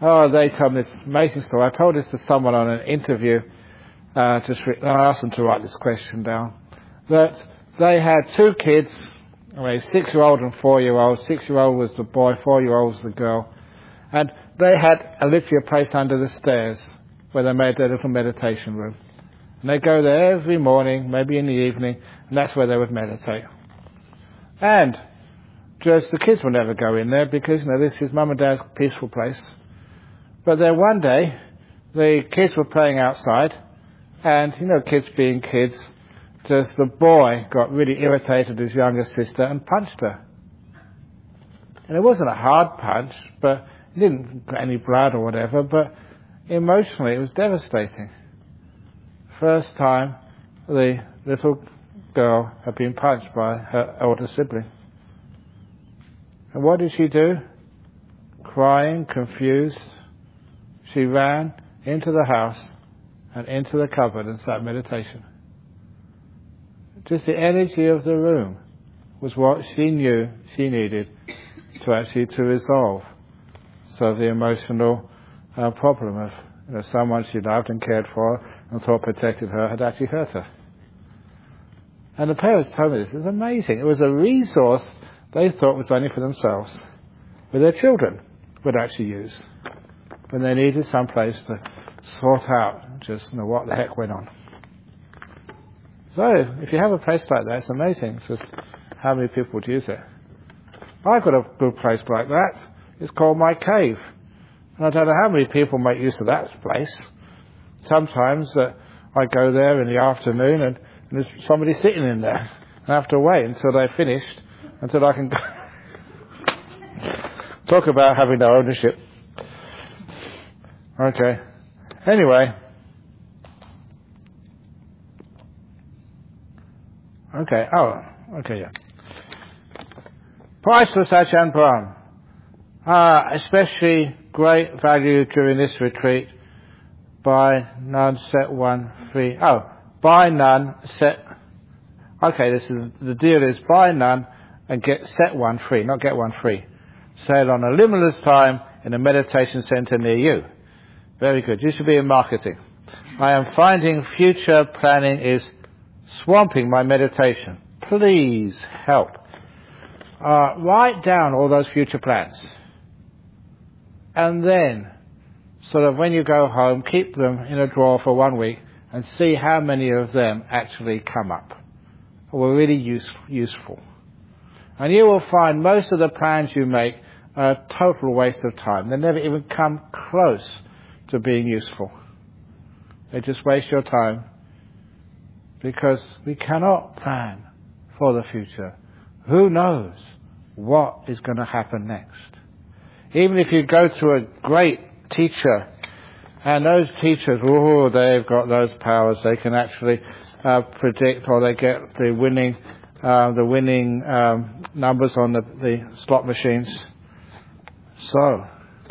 Oh, they told me this amazing story. I told this to someone on an interview. Uh, just re- I asked them to write this question down. That they had two kids, I mean, six-year-old and four-year-old. Six-year-old was the boy, four-year-old was the girl. And they had a literally a place under the stairs where they made their little meditation room. And they'd go there every morning, maybe in the evening, and that's where they would meditate. And just the kids would never go in there because, you know, this is mum and dad's peaceful place. But then one day, the kids were playing outside, and, you know, kids being kids, just the boy got really irritated with his younger sister and punched her. And it wasn't a hard punch, but it didn't get any blood or whatever, but emotionally it was devastating. First time the little girl had been punched by her older sibling. And what did she do? Crying, confused, she ran into the house and into the cupboard and sat meditation. Just the energy of the room was what she knew she needed to actually to resolve. So the emotional uh, problem of, you know, someone she loved and cared for and thought protected her had actually hurt her. And the parents told me this. It was amazing. It was a resource they thought was only for themselves, but their children would actually use when they needed some place to sort out just, you know, what the heck went on. So if you have a place like that, it's amazing. It's just how many people would use it. I've got a good place like that. It's called my cave. And I don't know how many people make use of that place. Sometimes uh, I go there in the afternoon and, and there's somebody sitting in there. I have to wait until they're finished, until I can go. Talk about having no ownership. Okay. Anyway. Okay. Oh, okay, yeah. Priceless Ajahn Brahm. Uh, especially great value during this retreat. Buy none, set one free. Oh, buy none, set. Okay, this is the deal is buy none and get set one free, not get one free. Sale on a limitless time in a meditation center near you. Very good. You should be in marketing. I am finding future planning is swamping my meditation. Please help. Uh, write down all those future plans. And then, sort of when you go home, keep them in a drawer for one week and see how many of them actually come up. Were really use, useful. And you will find most of the plans you make are a total waste of time. They never even come close to being useful. They just waste your time because we cannot plan for the future. Who knows what is going to happen next? Even if you go to a great teacher and those teachers, oh, they've got those powers, they can actually uh, predict, or they get the winning uh, the winning um, numbers on the, the slot machines. So,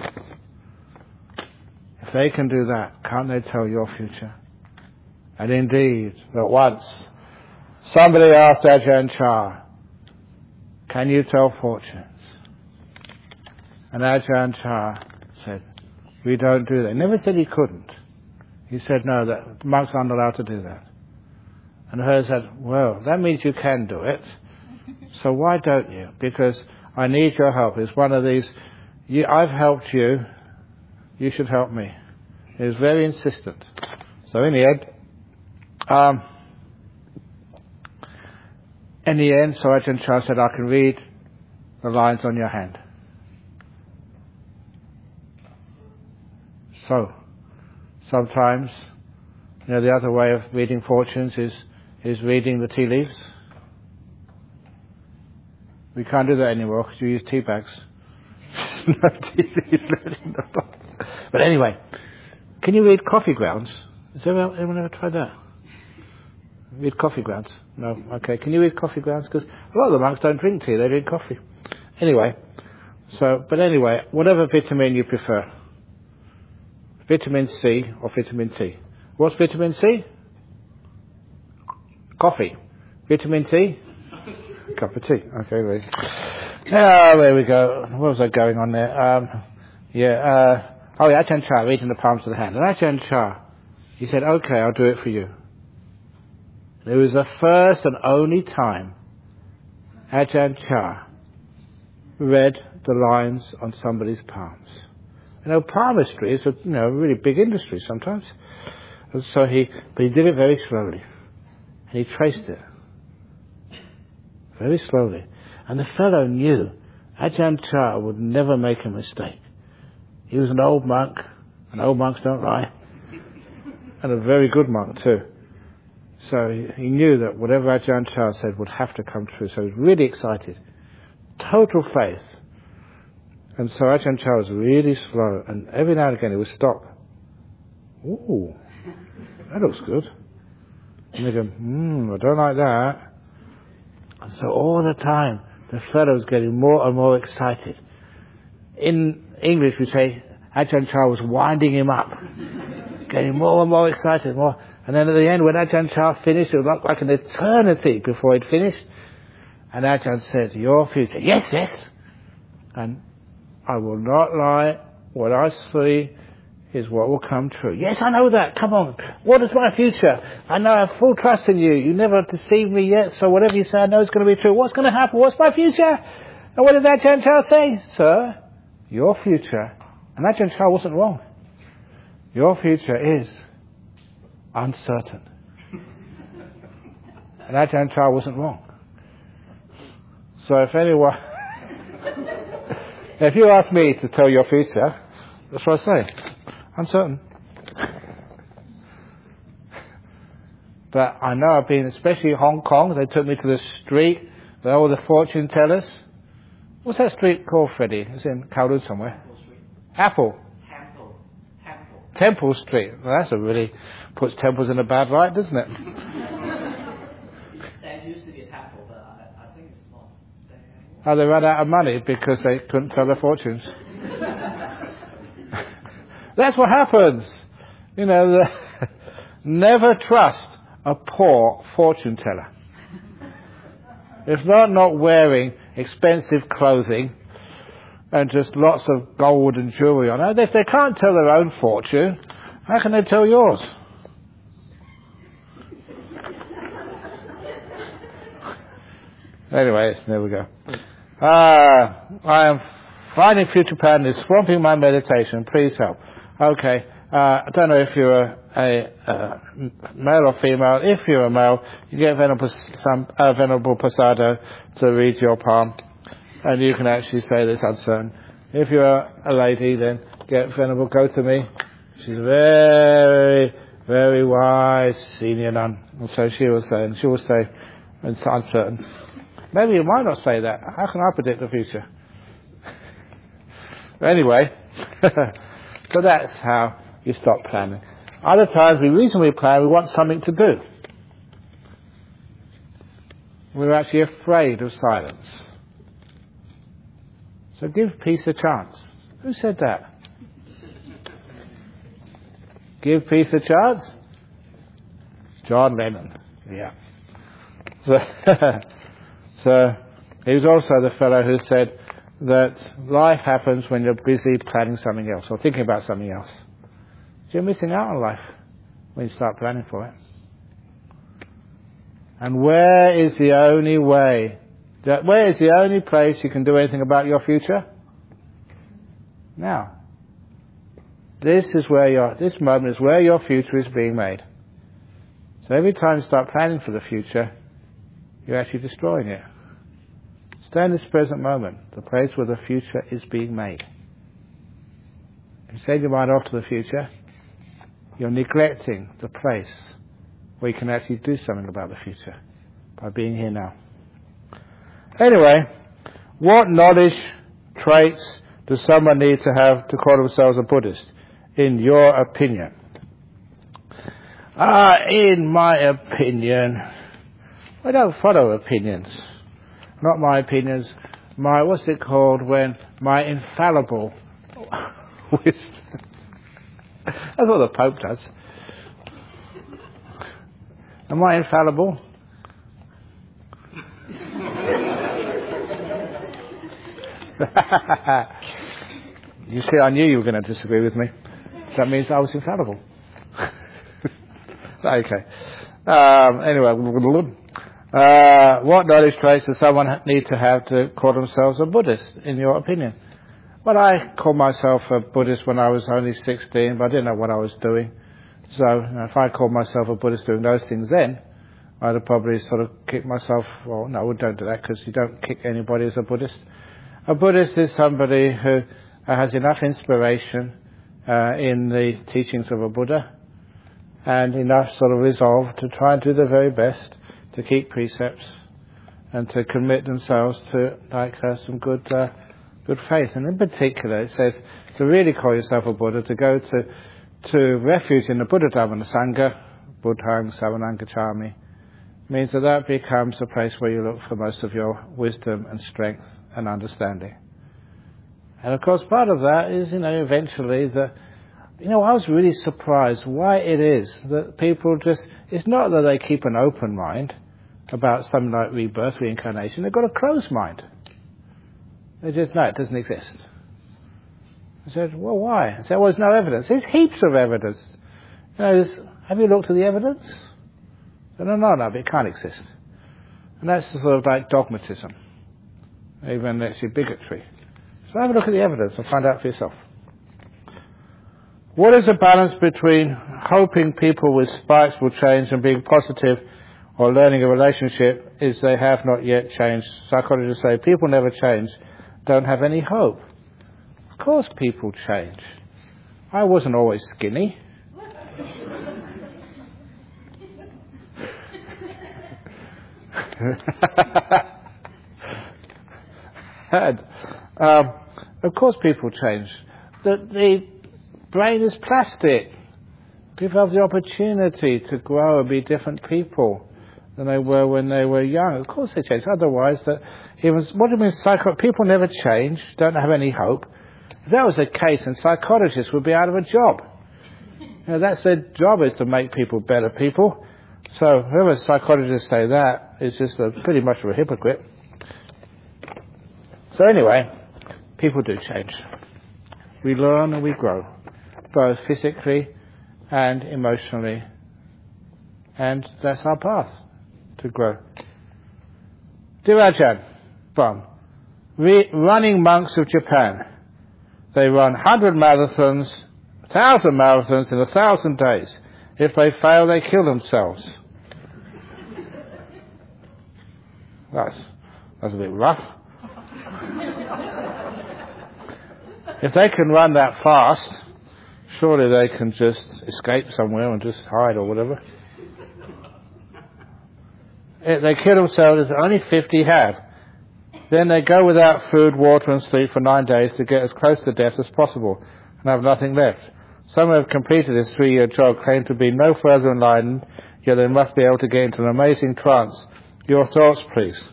if they can do that, can't they tell your future? And indeed, that once somebody asked Ajahn Chah, can you tell fortunes? And Ajahn Chah said, we don't do that. He never said he couldn't. He said, no, that monks aren't allowed to do that. And her said, well, that means you can do it. So why don't you? Because I need your help. It's one of these, you, I've helped you, you should help me. He was very insistent. So in the end, um, in the end, so Ajahn Chah said, I can read the lines on your hand. So, sometimes, you know, the other way of reading fortunes is, is reading the tea leaves. We can't do that anymore because you use tea bags. No tea leaves in the box. But anyway, can you read coffee grounds? Has anyone, anyone ever tried that? Read coffee grounds? No? Okay. Can you read coffee grounds? Because a lot of the monks don't drink tea, they drink coffee. Anyway, so, but anyway, whatever vitamin you prefer. Vitamin C or vitamin T. What's vitamin C? Coffee. Vitamin T? Cup of tea. Okay, right. Ah, there we go. What was I going on there? Um, yeah, uh, Oh yeah, Ajahn Chah, reading the palms of the hand. And Ajahn Chah, he said, okay, I'll do it for you. It was the first and only time Ajahn Chah read the lines on somebody's palms. You know, palmistry is a you know really big industry sometimes. And so he, but he did it very slowly, and he traced it very slowly. And the fellow knew Ajahn Chah would never make a mistake. He was an old monk, and old monks don't lie, and a very good monk too. So he, he knew that whatever Ajahn Chah said would have to come true. So he was really excited, total faith. And so Ajahn Chah was really slow, and every now and again he would stop. Ooh, that looks good. And they go, hmm, I don't like that. And so all the time, the fellow was getting more and more excited. In English we say, Ajahn Chah was winding him up, getting more and more excited, more. And then at the end, when Ajahn Chah finished, it looked like an eternity before he'd finished. And Ajahn said, your future, yes, yes. And I will not lie, what I see is what will come true. Yes, I know that, come on. What is my future? I know I have full trust in you. You never deceived me yet, so whatever you say I know is going to be true. What's going to happen? What's my future? And what did Ajahn Chah say? Sir, your future, and Ajahn Chah wasn't wrong. Your future is uncertain. And Ajahn Chah wasn't wrong. So if anyone, if you ask me to tell your future, that's what I say. Uncertain. But I know I've been, especially in Hong Kong, they took me to the street where all the fortune tellers. What's that street called, Freddie? It's in Kowloon somewhere. Apple. Temple. Temple. Temple Street. Well, that's a really, puts temples in a bad light, doesn't it? That used to be a temple, but I, I think it's not there anymore. Oh, they ran out of money because they couldn't tell their fortunes. That's what happens. You know, the, never trust a poor fortune teller. If they're not wearing expensive clothing and just lots of gold and jewelry on it, if they can't tell their own fortune, how can they tell yours? Anyway, there we go. Uh, I am finding future pattern is swamping my meditation. Please help. Okay. Uh, I don't know if you're a, a, a male or female. If you're a male, you get Venerable, some, uh, Venerable Pasado to read your palm, and you can actually say this uncertain. If you're a, a lady, then get Venerable Gotami. She's very, very wise senior nun, and so she will say, and she will say, it's uncertain. Maybe you might not say that. How can I predict the future? Anyway, so that's how you stop planning. Other times, the reason we plan, we want something to do. We're actually afraid of silence. So give peace a chance. Who said that? Give peace a chance? John Lennon. Yeah. So, so he was also the fellow who said that life happens when you're busy planning something else or thinking about something else. So you're missing out on life when you start planning for it. And where is the only way, that where is the only place you can do anything about your future? Now. This is where your, this moment is where your future is being made. So every time you start planning for the future, you're actually destroying it. Stay in this present moment, the place where the future is being made. If you send your mind off to the future, you're neglecting the place where you can actually do something about the future by being here now. Anyway, what knowledge, traits does someone need to have to call themselves a Buddhist, in your opinion? Ah, in my opinion, I don't follow opinions. Not my opinions, my, what's it called when, my infallible wisdom. That's what the Pope does. Am I infallible? You see, I knew you were going to disagree with me. That means I was infallible. Okay. Um, anyway, uh, what knowledge traits does someone need to have to call themselves a Buddhist, in your opinion? Well, I called myself a Buddhist when I was only sixteen, but I didn't know what I was doing. So you know, if I called myself a Buddhist doing those things then, I'd have probably sort of kicked myself. Well, no, don't do that, because you don't kick anybody as a Buddhist. A Buddhist is somebody who has enough inspiration uh, in the teachings of a Buddha and enough sort of resolve to try and do the very best to keep precepts and to commit themselves to like uh, some good uh, good faith. And in particular, it says to really call yourself a Buddha, to go to to refuge in the Buddha Dhamma and the Sangha, Buddhang Savanang Gacchami, means that that becomes a place where you look for most of your wisdom and strength and understanding. And of course, part of that is, you know, eventually that, you know, I was really surprised why it is that people just, it's not that they keep an open mind about something like rebirth, reincarnation, they've got a closed mind. They just, no, it doesn't exist. I said, well, why? I said, well, there's no evidence. There's heaps of evidence. You know, have you looked at the evidence? I said, no, no, no, but it can't exist. And that's sort of like dogmatism, even actually bigotry. So have a look at the evidence and find out for yourself. What is the balance between hoping people with spikes will change and being positive, or learning a relationship is they have not yet changed? Psychologists say people never change, don't have any hope. Of course people change. I wasn't always skinny. and, um, of course people change. The, the brain is plastic. People have the opportunity to grow and be different people than they were when they were young. Of course they change. Otherwise, that even what do you mean? Psycho- people never change, don't have any hope. If that was the case, then psychologists would be out of a job. You know, that's their job, is to make people better people. So whoever psychologists say that is just a, pretty much of a hypocrite. So anyway, people do change. We learn and we grow, both physically and emotionally. And that's our path to grow. Dear Ajahn, from Re- Running Monks of Japan. They run one hundred marathons, one thousand marathons in a thousand days. If they fail, they kill themselves. That's, that's a bit rough. If they can run that fast, surely they can just escape somewhere and just hide or whatever. If they kill themselves, only fifty have. Then they go without food, water and sleep for nine days to get as close to death as possible and have nothing left. Some who have completed this three-year jog claim to be no further enlightened, yet they must be able to get into an amazing trance. Your thoughts, please.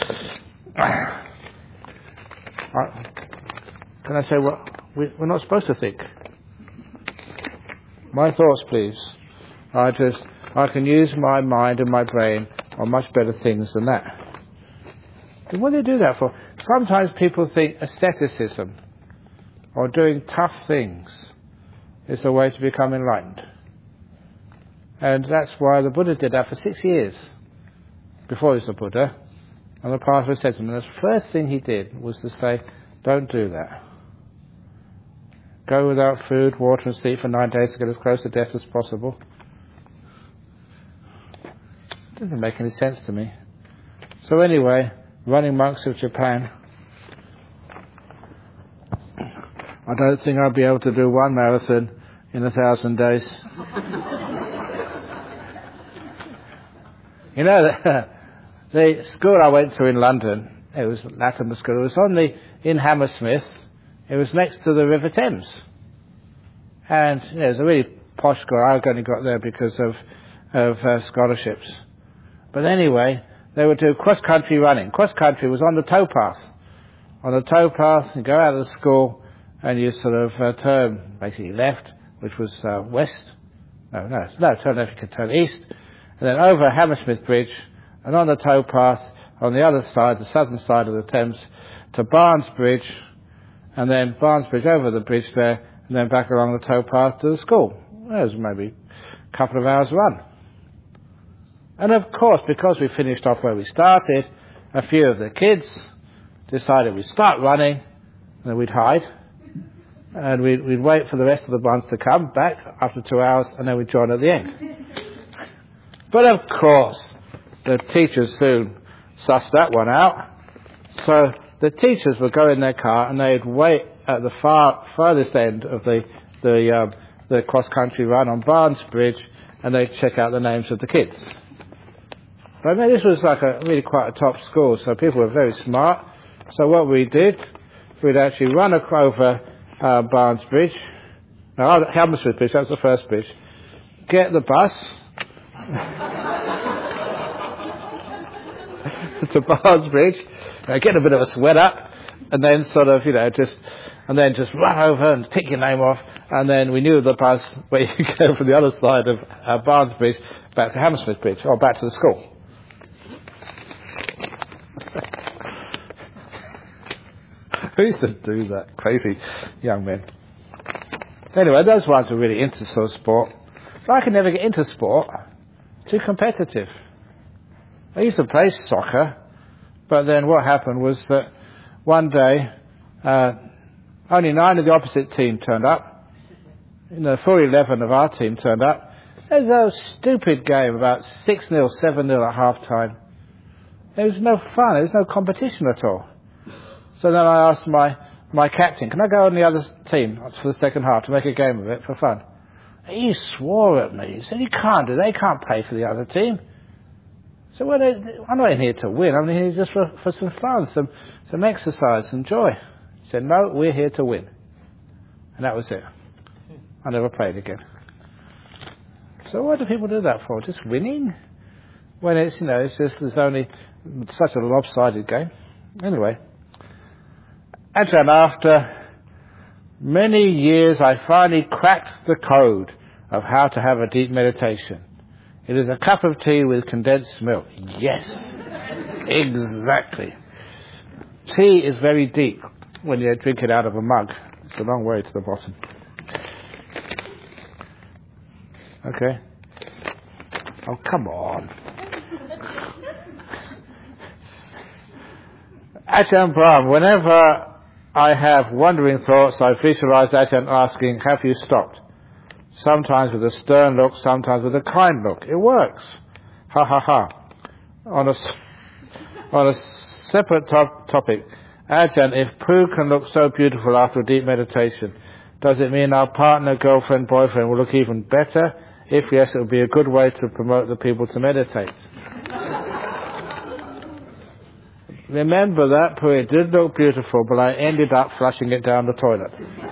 Can I say what? We're not supposed to think. My thoughts, please. I just, I can use my mind and my brain on much better things than that. And what do they do that for? Sometimes people think asceticism or doing tough things is the way to become enlightened. And that's why the Buddha did that for six years before he was the Buddha, on the path of asceticism. And the first thing he did was to say, don't do that. Go without food, water and sleep for nine days to get as close to death as possible. It doesn't make any sense to me. So anyway, Running Monks of Japan. I don't think I'll be able to do one marathon in a thousand days. You know, the, the school I went to in London, it was Latimer School, it was on the, in Hammersmith, it was next to the River Thames. And you know, it was a really posh school. I only got there because of, of uh, scholarships. But anyway, they would do cross-country running. Cross-country was on the towpath. On the towpath, you go out of the school and you sort of uh, turn basically left, which was uh, west. No, no, no, turn left, you could turn east. And then over Hammersmith Bridge, and on the towpath, on the other side, the southern side of the Thames, to Barnes Bridge, and then Barnesbridge over the bridge there, and then back along the towpath to the school. It was maybe a couple of hours run. And of course, because we finished off where we started, a few of the kids decided we'd start running, and then we'd hide, and we'd, we'd wait for the rest of the bunch to come back after two hours, and then we'd join at the end. But of course, the teachers soon sussed that one out. So the teachers would go in their car, and they'd wait at the far farthest end of the the, um, the cross-country run on Barnesbridge, and they'd check out the names of the kids. But I mean, this was like a really quite a top school, so people were very smart. So what we did, we'd actually run over uh, Barnesbridge, no, Hammersmith Bridge, that was the first bridge, get the bus to Barnesbridge, uh, get a bit of a sweat up, and then sort of, you know, just, and then just run over and tick your name off, and then we knew the bus where you go from the other side of uh, Barnesbridge back to Hammersmith Bridge, or back to the school. Who used to do that? Crazy young men. Anyway, those ones were really into sort of sport. But I could never get into sport. Too competitive. I used to play soccer, but then what happened was that one day, uh, only nine of the opposite team turned up. You know, full eleven of our team turned up. It was a stupid game, about six nil, seven nil at half time. There was no fun. There was no competition at all. So then I asked my, my captain, can I go on the other team for the second half to make a game of it for fun? He swore at me. He said, you can't do that. They can't play for the other team. So well, I'm not in here to win. I'm here just for, for some fun, some, some exercise, some joy. He said, no, we're here to win. And that was it. I never played again. So what do people do that for? Just winning? When it's, you know, it's just, there's only such a lopsided game. Anyway. And then after many years, I finally cracked the code of how to have a deep meditation. It is a cup of tea with condensed milk. Yes, exactly. Tea is very deep when you drink it out of a mug. It's a long way to the bottom. Okay. Oh, come on. Ajahn Brahm, whenever I have wandering thoughts, I visualize Ajahn asking, have you stopped? Sometimes with a stern look, sometimes with a kind look. It works. Ha ha ha. On a, on a separate top, topic, Ajahn, if Prue can look so beautiful after a deep meditation, does it mean our partner, girlfriend, boyfriend will look even better? If yes, it will be a good way to promote the people to meditate. Remember that Prue did look beautiful, but I ended up flushing it down the toilet.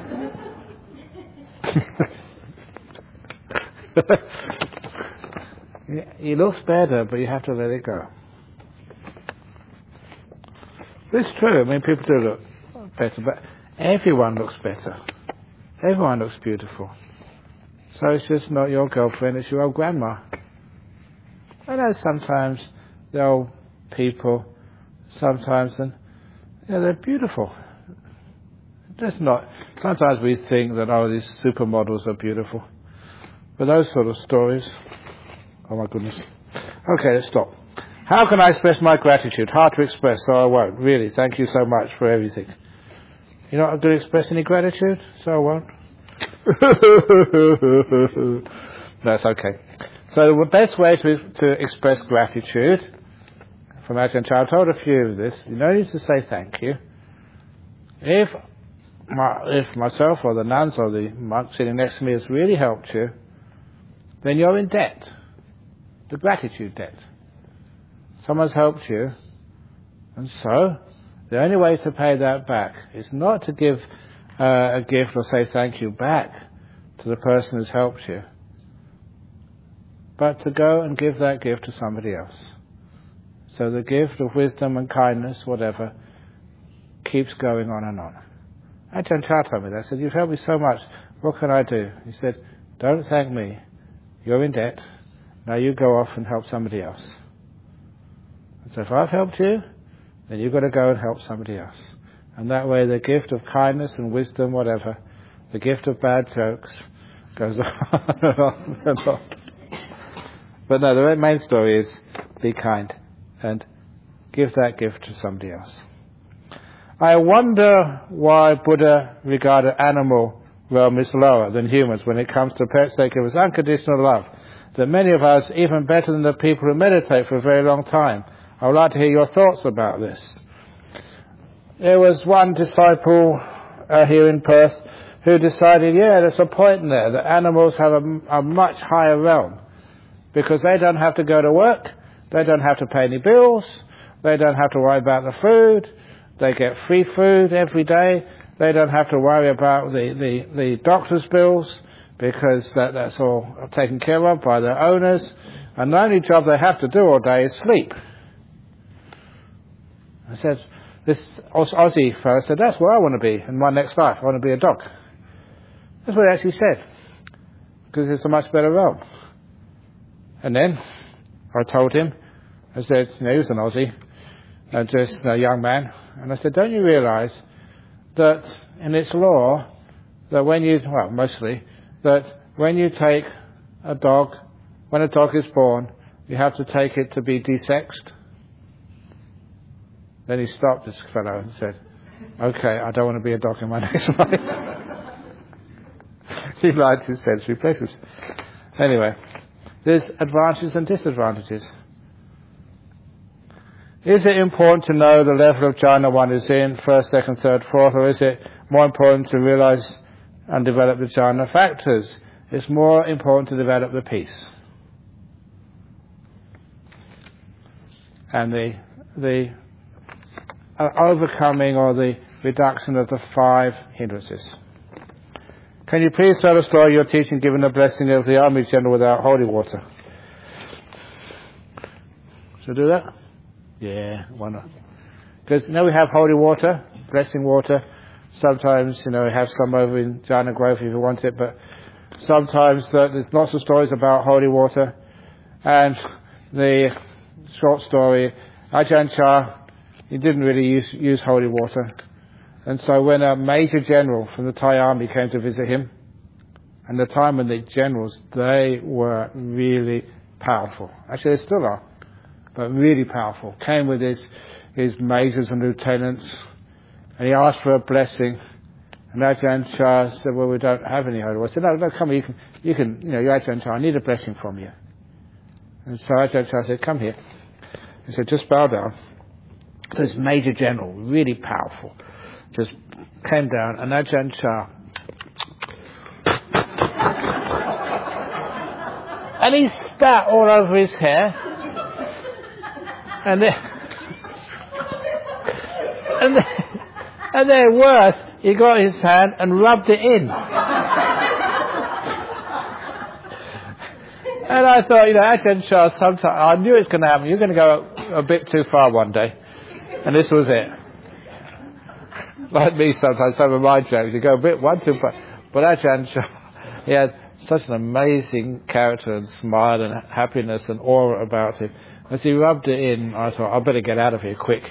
He looks better, but you have to let it go. It's true. I mean, people do look better, but everyone looks better. Everyone looks beautiful. So it's just not your girlfriend, it's your old grandma. I know sometimes the old people, sometimes, and you know, they're beautiful. Just not. Sometimes we think that, oh, these supermodels are beautiful. But those sort of stories, oh my goodness. Okay, let's stop. How can I express my gratitude? Hard to express, so I won't. Really, thank you so much for everything. You're not going to express any gratitude, so I won't. That's okay. So the best way to to express gratitude, from Ajahn Chah, I told a few of this, you don't need to say thank you. If my, if myself or the nuns or the monk sitting next to me has really helped you, then you're in debt. The gratitude debt. Someone's helped you, and so the only way to pay that back is not to give uh, a gift or say thank you back to the person who's helped you, but to go and give that gift to somebody else. So the gift of wisdom and kindness, whatever, keeps going on and on. Ajahn Chah told me that. I said, you've helped me so much, what can I do? He said, don't thank me. You're in debt. Now you go off and help somebody else. And so if I've helped you, then you've got to go and help somebody else. And that way the gift of kindness and wisdom, whatever, the gift of bad jokes goes on and on and on. But no, the main story is be kind and give that gift to somebody else. I wonder why Buddha regarded animal realm is lower than humans when it comes to pets. They give us unconditional love. That many of us, even better than the people who meditate for a very long time. I would like to hear your thoughts about this. There was one disciple uh, here in Perth who decided, yeah, there's a point in there that animals have a, a much higher realm because they don't have to go to work, they don't have to pay any bills, they don't have to worry about the food, they get free food every day, they don't have to worry about the, the, the doctor's bills because that, that's all taken care of by their owners, and the only job they have to do all day is sleep. I said, this Aussie fellow said, that's where I want to be in my next life. I want to be a dog. That's what he actually said. Because it's a much better realm. And then I told him, I said, you know, he was an Aussie, and just a young man. And I said, don't you realise that in its law, that when you, well, mostly, that when you take a dog, when a dog is born, you have to take it to be desexed? Then he stopped, this fellow, and said, okay, I don't want to be a dog in my next life. He liked his sensory pleasures. Anyway, there's advantages and disadvantages. Is it important to know the level of jhana one is in, first, second, third, fourth, or is it more important to realize and develop the jhana factors? It's more important to develop the peace. And the the uh, overcoming or the reduction of the five hindrances. Can you please tell the story of your teaching given the blessing of the army general without holy water? Should I do that? Yeah, why not? Because now we have holy water, blessing water. Sometimes, you know, we have some over in Jhana Grove if you want it, but sometimes uh, there's lots of stories about holy water. And the short story, Ajahn Chah, he didn't really use, use holy water. And so when a major general from the Thai army came to visit him, and the time when the generals, they were really powerful. Actually, they still are, but really powerful. Came with his, his majors and lieutenants, and he asked for a blessing. And Ajahn Chah said, well, we don't have any holy water. I said, no, no, come here, you can, you can, you know, you're Ajahn Chah, I need a blessing from you. And so Ajahn Chah said, come here. He said, just bow down. So this major general, really powerful, just came down, and Ajahn Chah, and he spat all over his hair, and then, and then, and then worse, he got his hand and rubbed it in. And I thought, you know, Ajahn Chah, sometime, I knew it was going to happen. You're going to go a, a bit too far one day. And this was it. Like me sometimes, some of my jokes, you go a bit one too far. But Ajahn Chah, he had such an amazing character and smile and happiness and aura about him. As he rubbed it in, I thought, I better get out of here quick.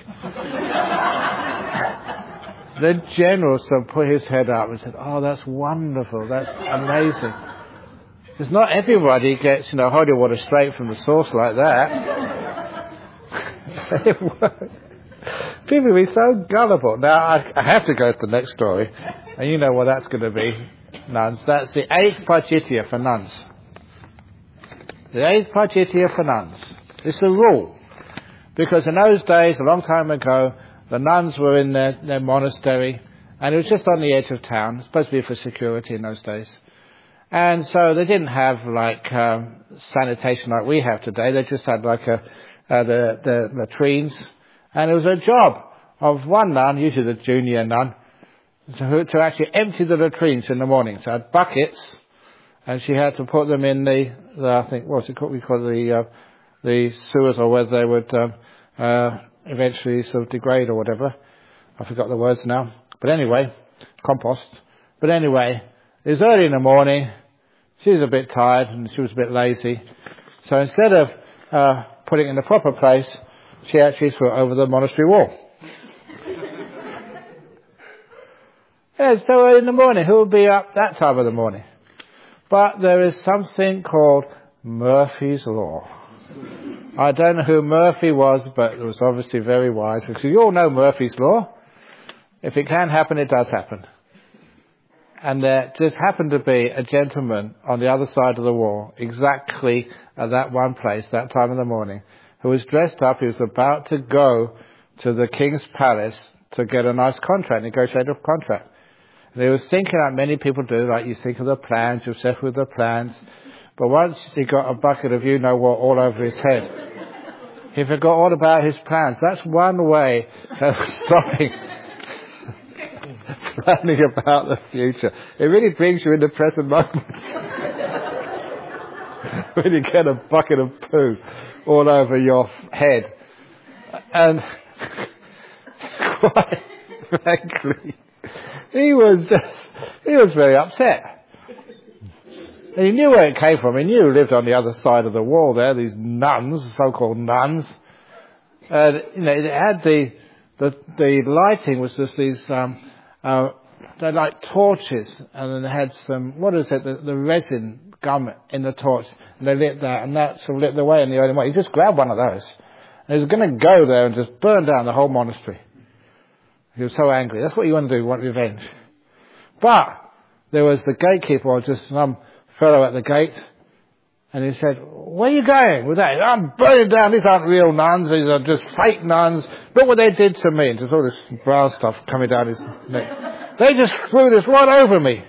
The general so put his head up and said, oh, that's wonderful, that's amazing. Because not everybody gets, you know, holy water straight from the source like that. It worked. People be so gullible. Now, I, I have to go to the next story. And you know what that's going to be. Nuns. That's the eighth Pajitya for nuns. The eighth Pajitya for nuns. It's a rule. Because in those days, a long time ago, the nuns were in their, their monastery. And it was just on the edge of town. It was supposed to be for security in those days. And so they didn't have like um, sanitation like we have today. They just had like a, uh, the, the latrines. And it was a job of one nun, usually the junior nun, to, to actually empty the latrines in the morning. So I had buckets, and she had to put them in the, the I think, what's it called? We call it the, uh, the sewers, or whether they would um, uh, eventually sort of degrade or whatever. I forgot the words now. But anyway, compost. But anyway, it was early in the morning. She was a bit tired, and she was a bit lazy. So instead of uh, putting it in the proper place, she actually threw it over the monastery wall. It's so early in the morning. Who will be up that time of the morning? But there is something called Murphy's Law. I don't know who Murphy was, but it was obviously very wise. Because you all know Murphy's Law. If it can happen, it does happen. And there just happened to be a gentleman on the other side of the wall, exactly at that one place, that time of the morning, who was dressed up. He was about to go to the king's palace to get a nice contract, negotiate a contract. And he was thinking, like many people do, like you think of the plans, you settle with the plans. But once he got a bucket of you-know-what all over his head, he forgot all about his plans. That's one way of stopping planning about the future. It really brings you in the present moment. When you get a bucket of poo all over your head. And quite frankly, he was just, he was very upset. And he knew where it came from. He knew he lived on the other side of the wall there, these nuns, so-called nuns. And, you know, it had the, the, the lighting was just these, um, uh, they're like torches, and then they had some, what is it, the, the resin gum in the torch, and they lit that, and that sort of lit the way in the early morning. He just grabbed one of those. And he was going to go there and just burn down the whole monastery. He was so angry. That's what you want to do, you want revenge. But there was the gatekeeper, or just some fellow at the gate, and he said, where are you going with that? I'm burning down, these aren't real nuns, these are just fake nuns. Look what they did to me. And just all this brown stuff coming down his neck. They just threw this right over me.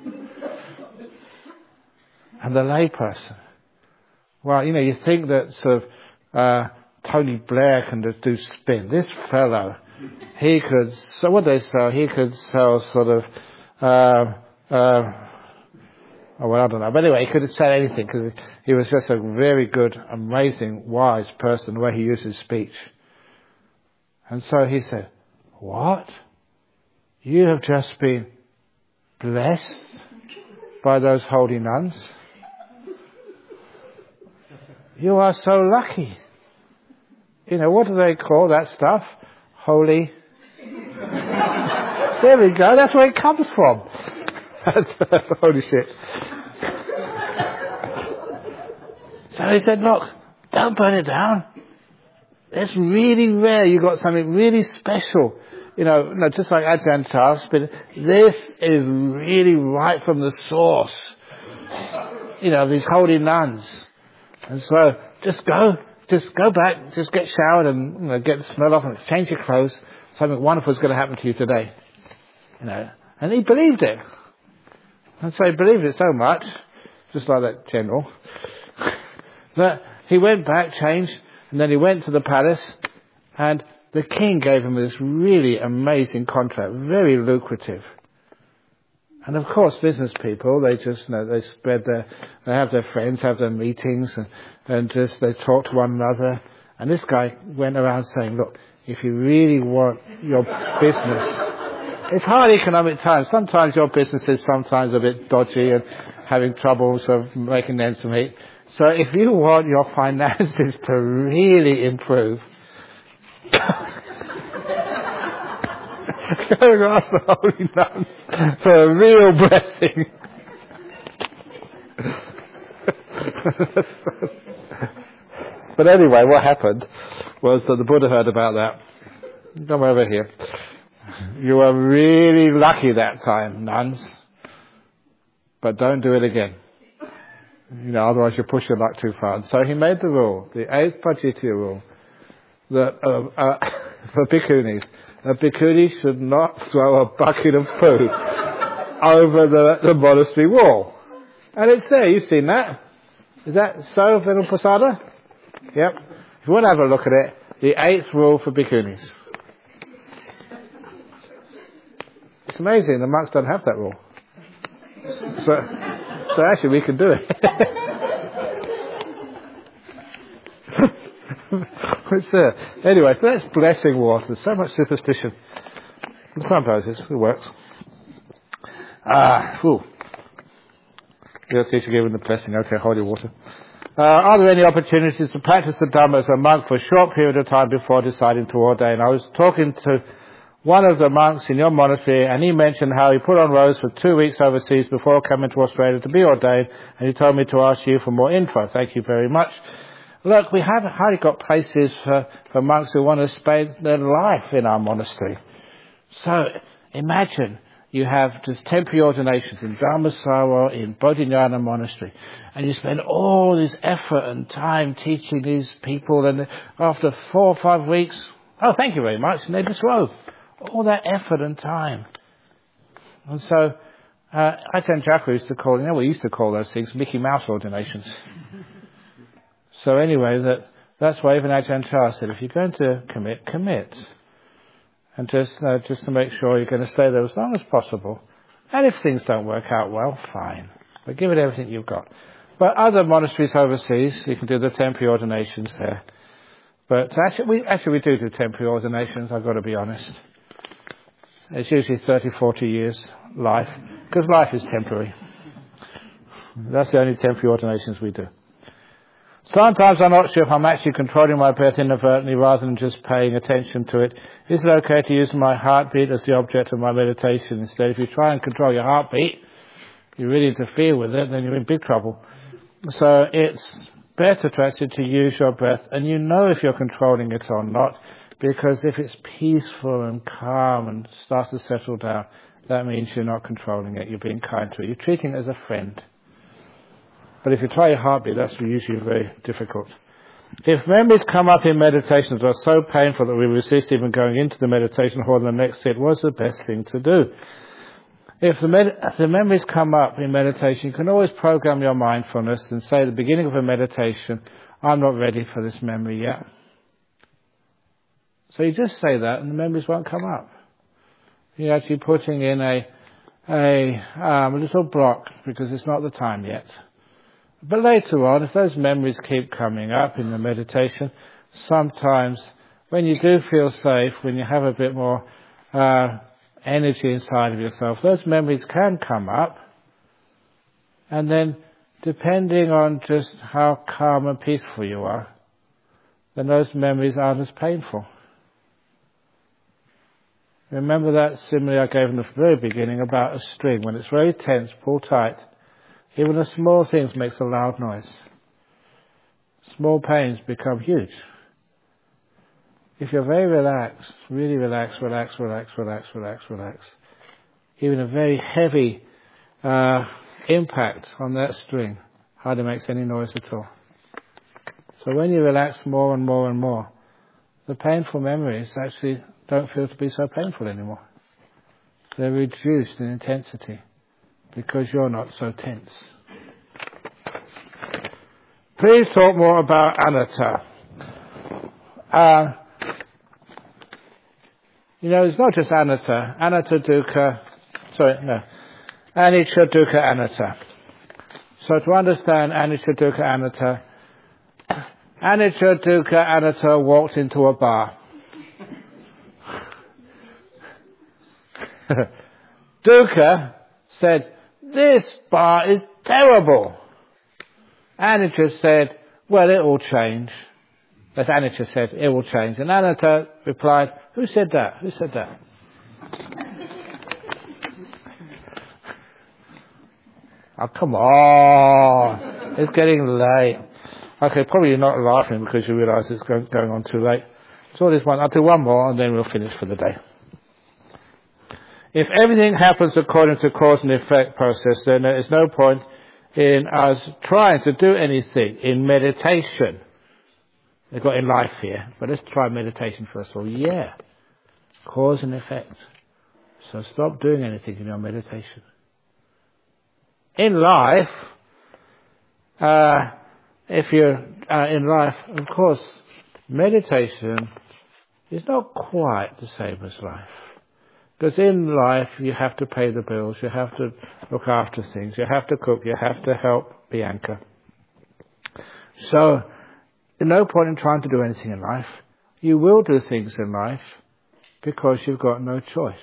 And the layperson, well, you know, you think that sort of uh, Tony Blair can just do spin. This fellow, he could, so what they sell, he could sell sort of, uh, uh, oh, well, I don't know. But anyway, he could have said anything because he was just a very good, amazing, wise person, the way he used his speech. And so he said, what? You have just been blessed by those holy nuns? You are so lucky. You know, what do they call that stuff? Holy. There we go. That's where it comes from. That's holy shit. So he said, look, don't burn it down. It's really rare. You got something really special. You know, no, just like Ajahn Chah, but this is really right from the source. You know, these holy nuns. And so just go, just go back, just get showered and, you know, get the smell off and change your clothes. Something wonderful is going to happen to you today. You know, and he believed it. And so he believed it so much, just like that general, that he went back, changed, and then he went to the palace, and the king gave him this really amazing contract, very lucrative. And of course, business people, they just, you know, they spread their, they have their friends, have their meetings, and, and just, they talk to one another. And this guy went around saying, look, if you really want your business, it's hard economic times. Sometimes your business is sometimes a bit dodgy and having troubles of making ends meet. So if you want your finances to really improve, go and ask the holy nuns for a real blessing. But anyway, what happened was that the Buddha heard about that. Come over here. You were really lucky that time, nuns. But don't do it again. You know, otherwise you push your luck too far. And so he made the rule, the eighth Pajitya rule, that uh, uh, for bhikkhunis, a bhikkhuni should not throw a bucket of poo over the, the monastery wall. And it's there, you've seen that. Is that so, Venuprasada? Yep. If you want to have a look at it, the eighth rule for bhikkhunis. It's amazing, the monks don't have that rule. So, so actually we can do it. It's there. Anyway, so that's blessing water. So much superstition. In some places, it works. Ah, whew. Your teacher gave him the blessing. Okay, holy water. Uh, are there any opportunities to practice the Dhamma as a monk for a short period of time before deciding to ordain? I was talking to one of the monks in your monastery, and he mentioned how he put on robes for two weeks overseas before coming to Australia to be ordained, and he told me to ask you for more info. Thank you very much. Look, we haven't hardly got places for, for monks who want to spend their life in our monastery. So imagine you have just temporary ordinations in Dharmasara, in Bodhinyana Monastery, and you spend all this effort and time teaching these people, and after four or five weeks, oh, thank you very much, and they disrobe. All that effort and time. And so, uh, Ajahn Jacques used to call, you know, we used to call those things Mickey Mouse ordinations. So anyway, that that's why even Ajahn Chah said, if you're going to commit, commit. And just, uh, just to make sure you're going to stay there as long as possible. And if things don't work out well, fine. But give it everything you've got. But other monasteries overseas, you can do the temporary ordinations there. But actually, we, actually we do do temporary ordinations, I've got to be honest. It's usually thirty, forty years life, because life is temporary. That's the only temporary ordinations we do. Sometimes I'm not sure if I'm actually controlling my breath inadvertently rather than just paying attention to it. Is it okay to use my heartbeat as the object of my meditation instead? If you try and control your heartbeat, you really interfere with it, then you're in big trouble. So it's better to actually to use your breath, and you know if you're controlling it or not, because if it's peaceful and calm and starts to settle down, that means you're not controlling it, you're being kind to it, you're treating it as a friend. But if you try your heartbeat, that's usually very difficult. If memories come up in meditations that are so painful that we resist even going into the meditation hall in the next sit, what's the best thing to do? If the, med- if the memories come up in meditation, you can always program your mindfulness and say at the beginning of a meditation, I'm not ready for this memory yet. So you just say that and the memories won't come up. You're actually putting in a, a, um, a little block because it's not the time yet. But later on, if those memories keep coming up in the meditation, sometimes when you do feel safe, when you have a bit more uh, energy inside of yourself, those memories can come up. And then, depending on just how calm and peaceful you are, then those memories aren't as painful. Remember that simile I gave in the very beginning about a string. When it's very tense, pull tight. Even the small things makes a loud noise. Small pains become huge. If you're very relaxed, really relaxed, relax, relax, relax, relax, relax, even a very heavy uh, impact on that string hardly makes any noise at all. So when you relax more and more and more, the painful memories actually don't feel to be so painful anymore. They're reduced in intensity because you're not so tense. Please talk more about anatta. Uh, you know, it's not just anatta. Anatta dukkha, sorry, no. Anicca dukkha anatta. So to understand anicca dukkha anatta, anicca dukkha anatta walked into a bar. Dukkha said, this bar is terrible. Anicca said, well, it will change. As Anicca said, it will change. And Anatta replied, who said that? Who said that? Oh, come on. It's getting late. Okay, probably you're not laughing because you realise it's going, going on too late. So this one, I'll do one more and then we'll finish for the day. If everything happens according to cause and effect process, then there is no point in us trying to do anything in meditation. They've got in life here, but let's try meditation first of all. Yeah, cause and effect. So stop doing anything in your meditation. In life, uh, if you're uh, in life, of course, meditation is not quite the same as life. Because in life, you have to pay the bills, you have to look after things, you have to cook, you have to help Bianca. So, there's no point in trying to do anything in life. You will do things in life because you've got no choice.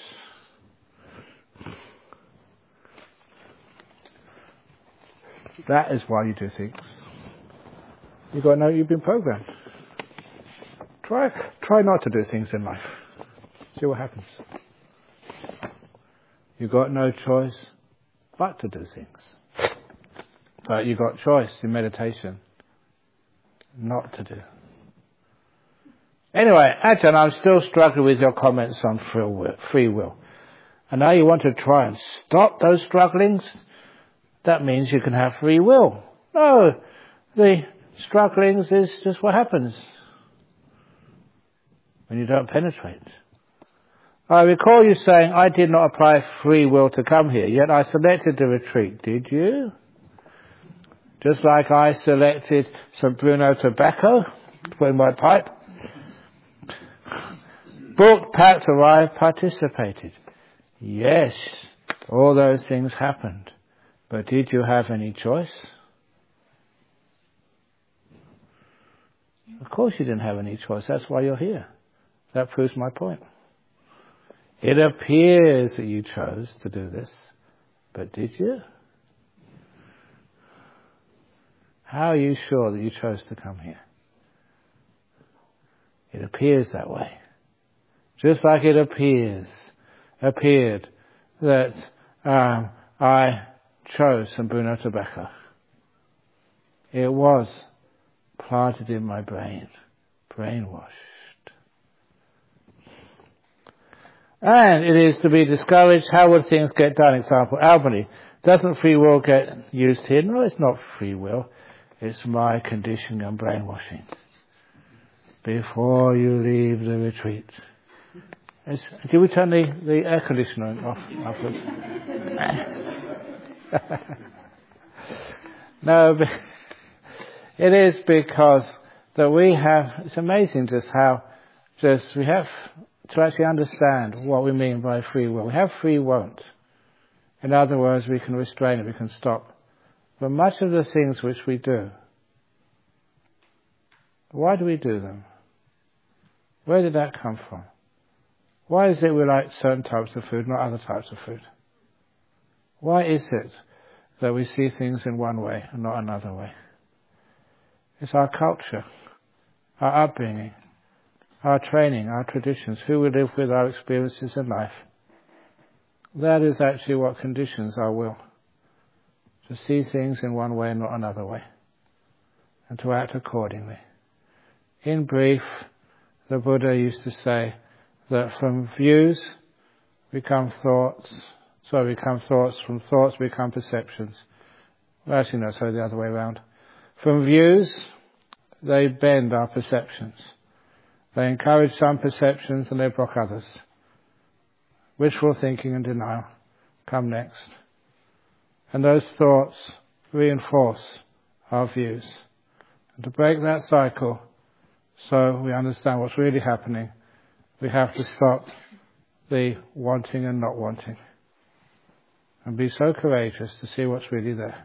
That is why you do things. You've got no, you've been programmed. Try, try not to do things in life. See what happens. You've got no choice but to do things. But you've got choice in meditation not to do. Anyway, Ajahn, I'm still struggling with your comments on free will. Free will. And now you want to try and stop those strugglings? That means you can have free will. No, the strugglings is just what happens when you don't penetrate. I recall you saying, I did not apply free will to come here, yet I selected the retreat. Did you? Just like I selected some Bruno tobacco to put in my pipe. Booked, packed, arrived, participated. Yes, all those things happened. But did you have any choice? Of course you didn't have any choice. That's why you're here. That proves my point. It appears that you chose to do this, but did you? How are you sure that you chose to come here? It appears that way. Just like it appears, appeared that um, I chose some Bruno tobacco. It was planted in my brain, brainwashed. And it is to be discouraged. How would things get done? Example, Albany. Doesn't free will get used here? No, it's not free will. It's my conditioning and brainwashing. Before you leave the retreat. It's, did we turn the, the air conditioner off? No, but it is because that we have, it's amazing just how, just we have to actually understand what we mean by free will. We have free won't. In other words, we can restrain it, we can stop. But much of the things which we do, why do we do them? Where did that come from? Why is it we like certain types of food, not other types of food? Why is it that we see things in one way and not another way? It's our culture, our upbringing, our training, our traditions, who we live with, our experiences in life. That is actually what conditions our will. To see things in one way and not another way. And to act accordingly. In brief, the Buddha used to say that from views become thoughts, so become thoughts, from thoughts become perceptions. Well, actually no, sorry, the other way around. From views, they bend our perceptions. They encourage some perceptions and they block others. Wishful thinking and denial come next. And those thoughts reinforce our views. And to break that cycle, so we understand what's really happening, we have to stop the wanting and not wanting. And be so courageous to see what's really there.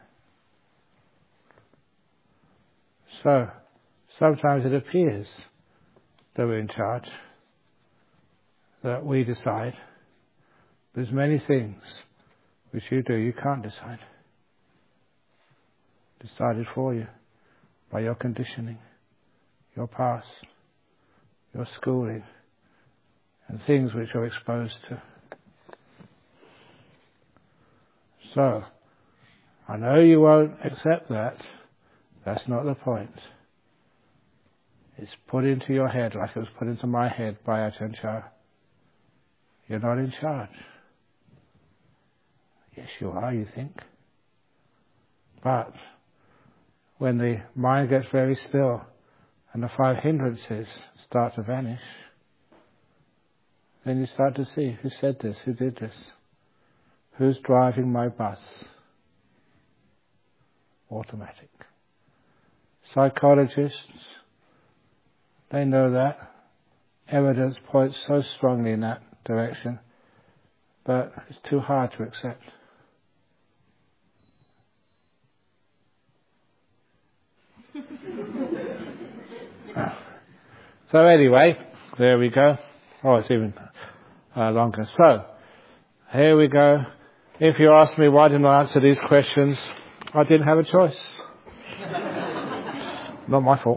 So, sometimes it appears that we're in charge, that we decide. There's many things which you do, you can't decide. Decided for you by your conditioning, your past, your schooling, and things which you're exposed to. So, I know you won't accept that. That's not the point. It's put into your head like it was put into my head by Ajahn Chah. You're not in charge. Yes, you are, you think. But when the mind gets very still and the five hindrances start to vanish, then you start to see who said this, who did this, who's driving my bus. Automatic. Psychologists, they know that. Evidence points so strongly in that direction, but it's too hard to accept. So anyway, there we go. Oh, it's even uh, longer. So, here we go. If you ask me why didn't I answer these questions, I didn't have a choice. Not my fault.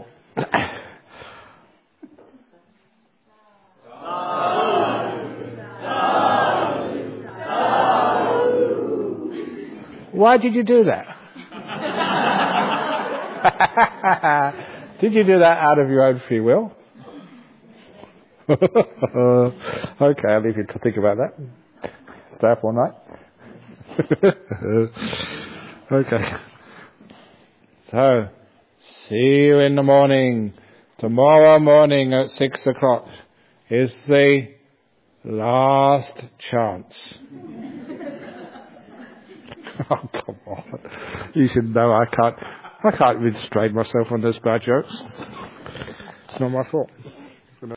Why did you do that? Did you do that out of your own free will? Okay, I'll leave you to think about that. Stay up all night. Okay. So, see you in the morning. Tomorrow morning at six o'clock is the last chance. Oh, come on. You should know I can't, I can't restrain myself on those bad jokes. It's not my fault.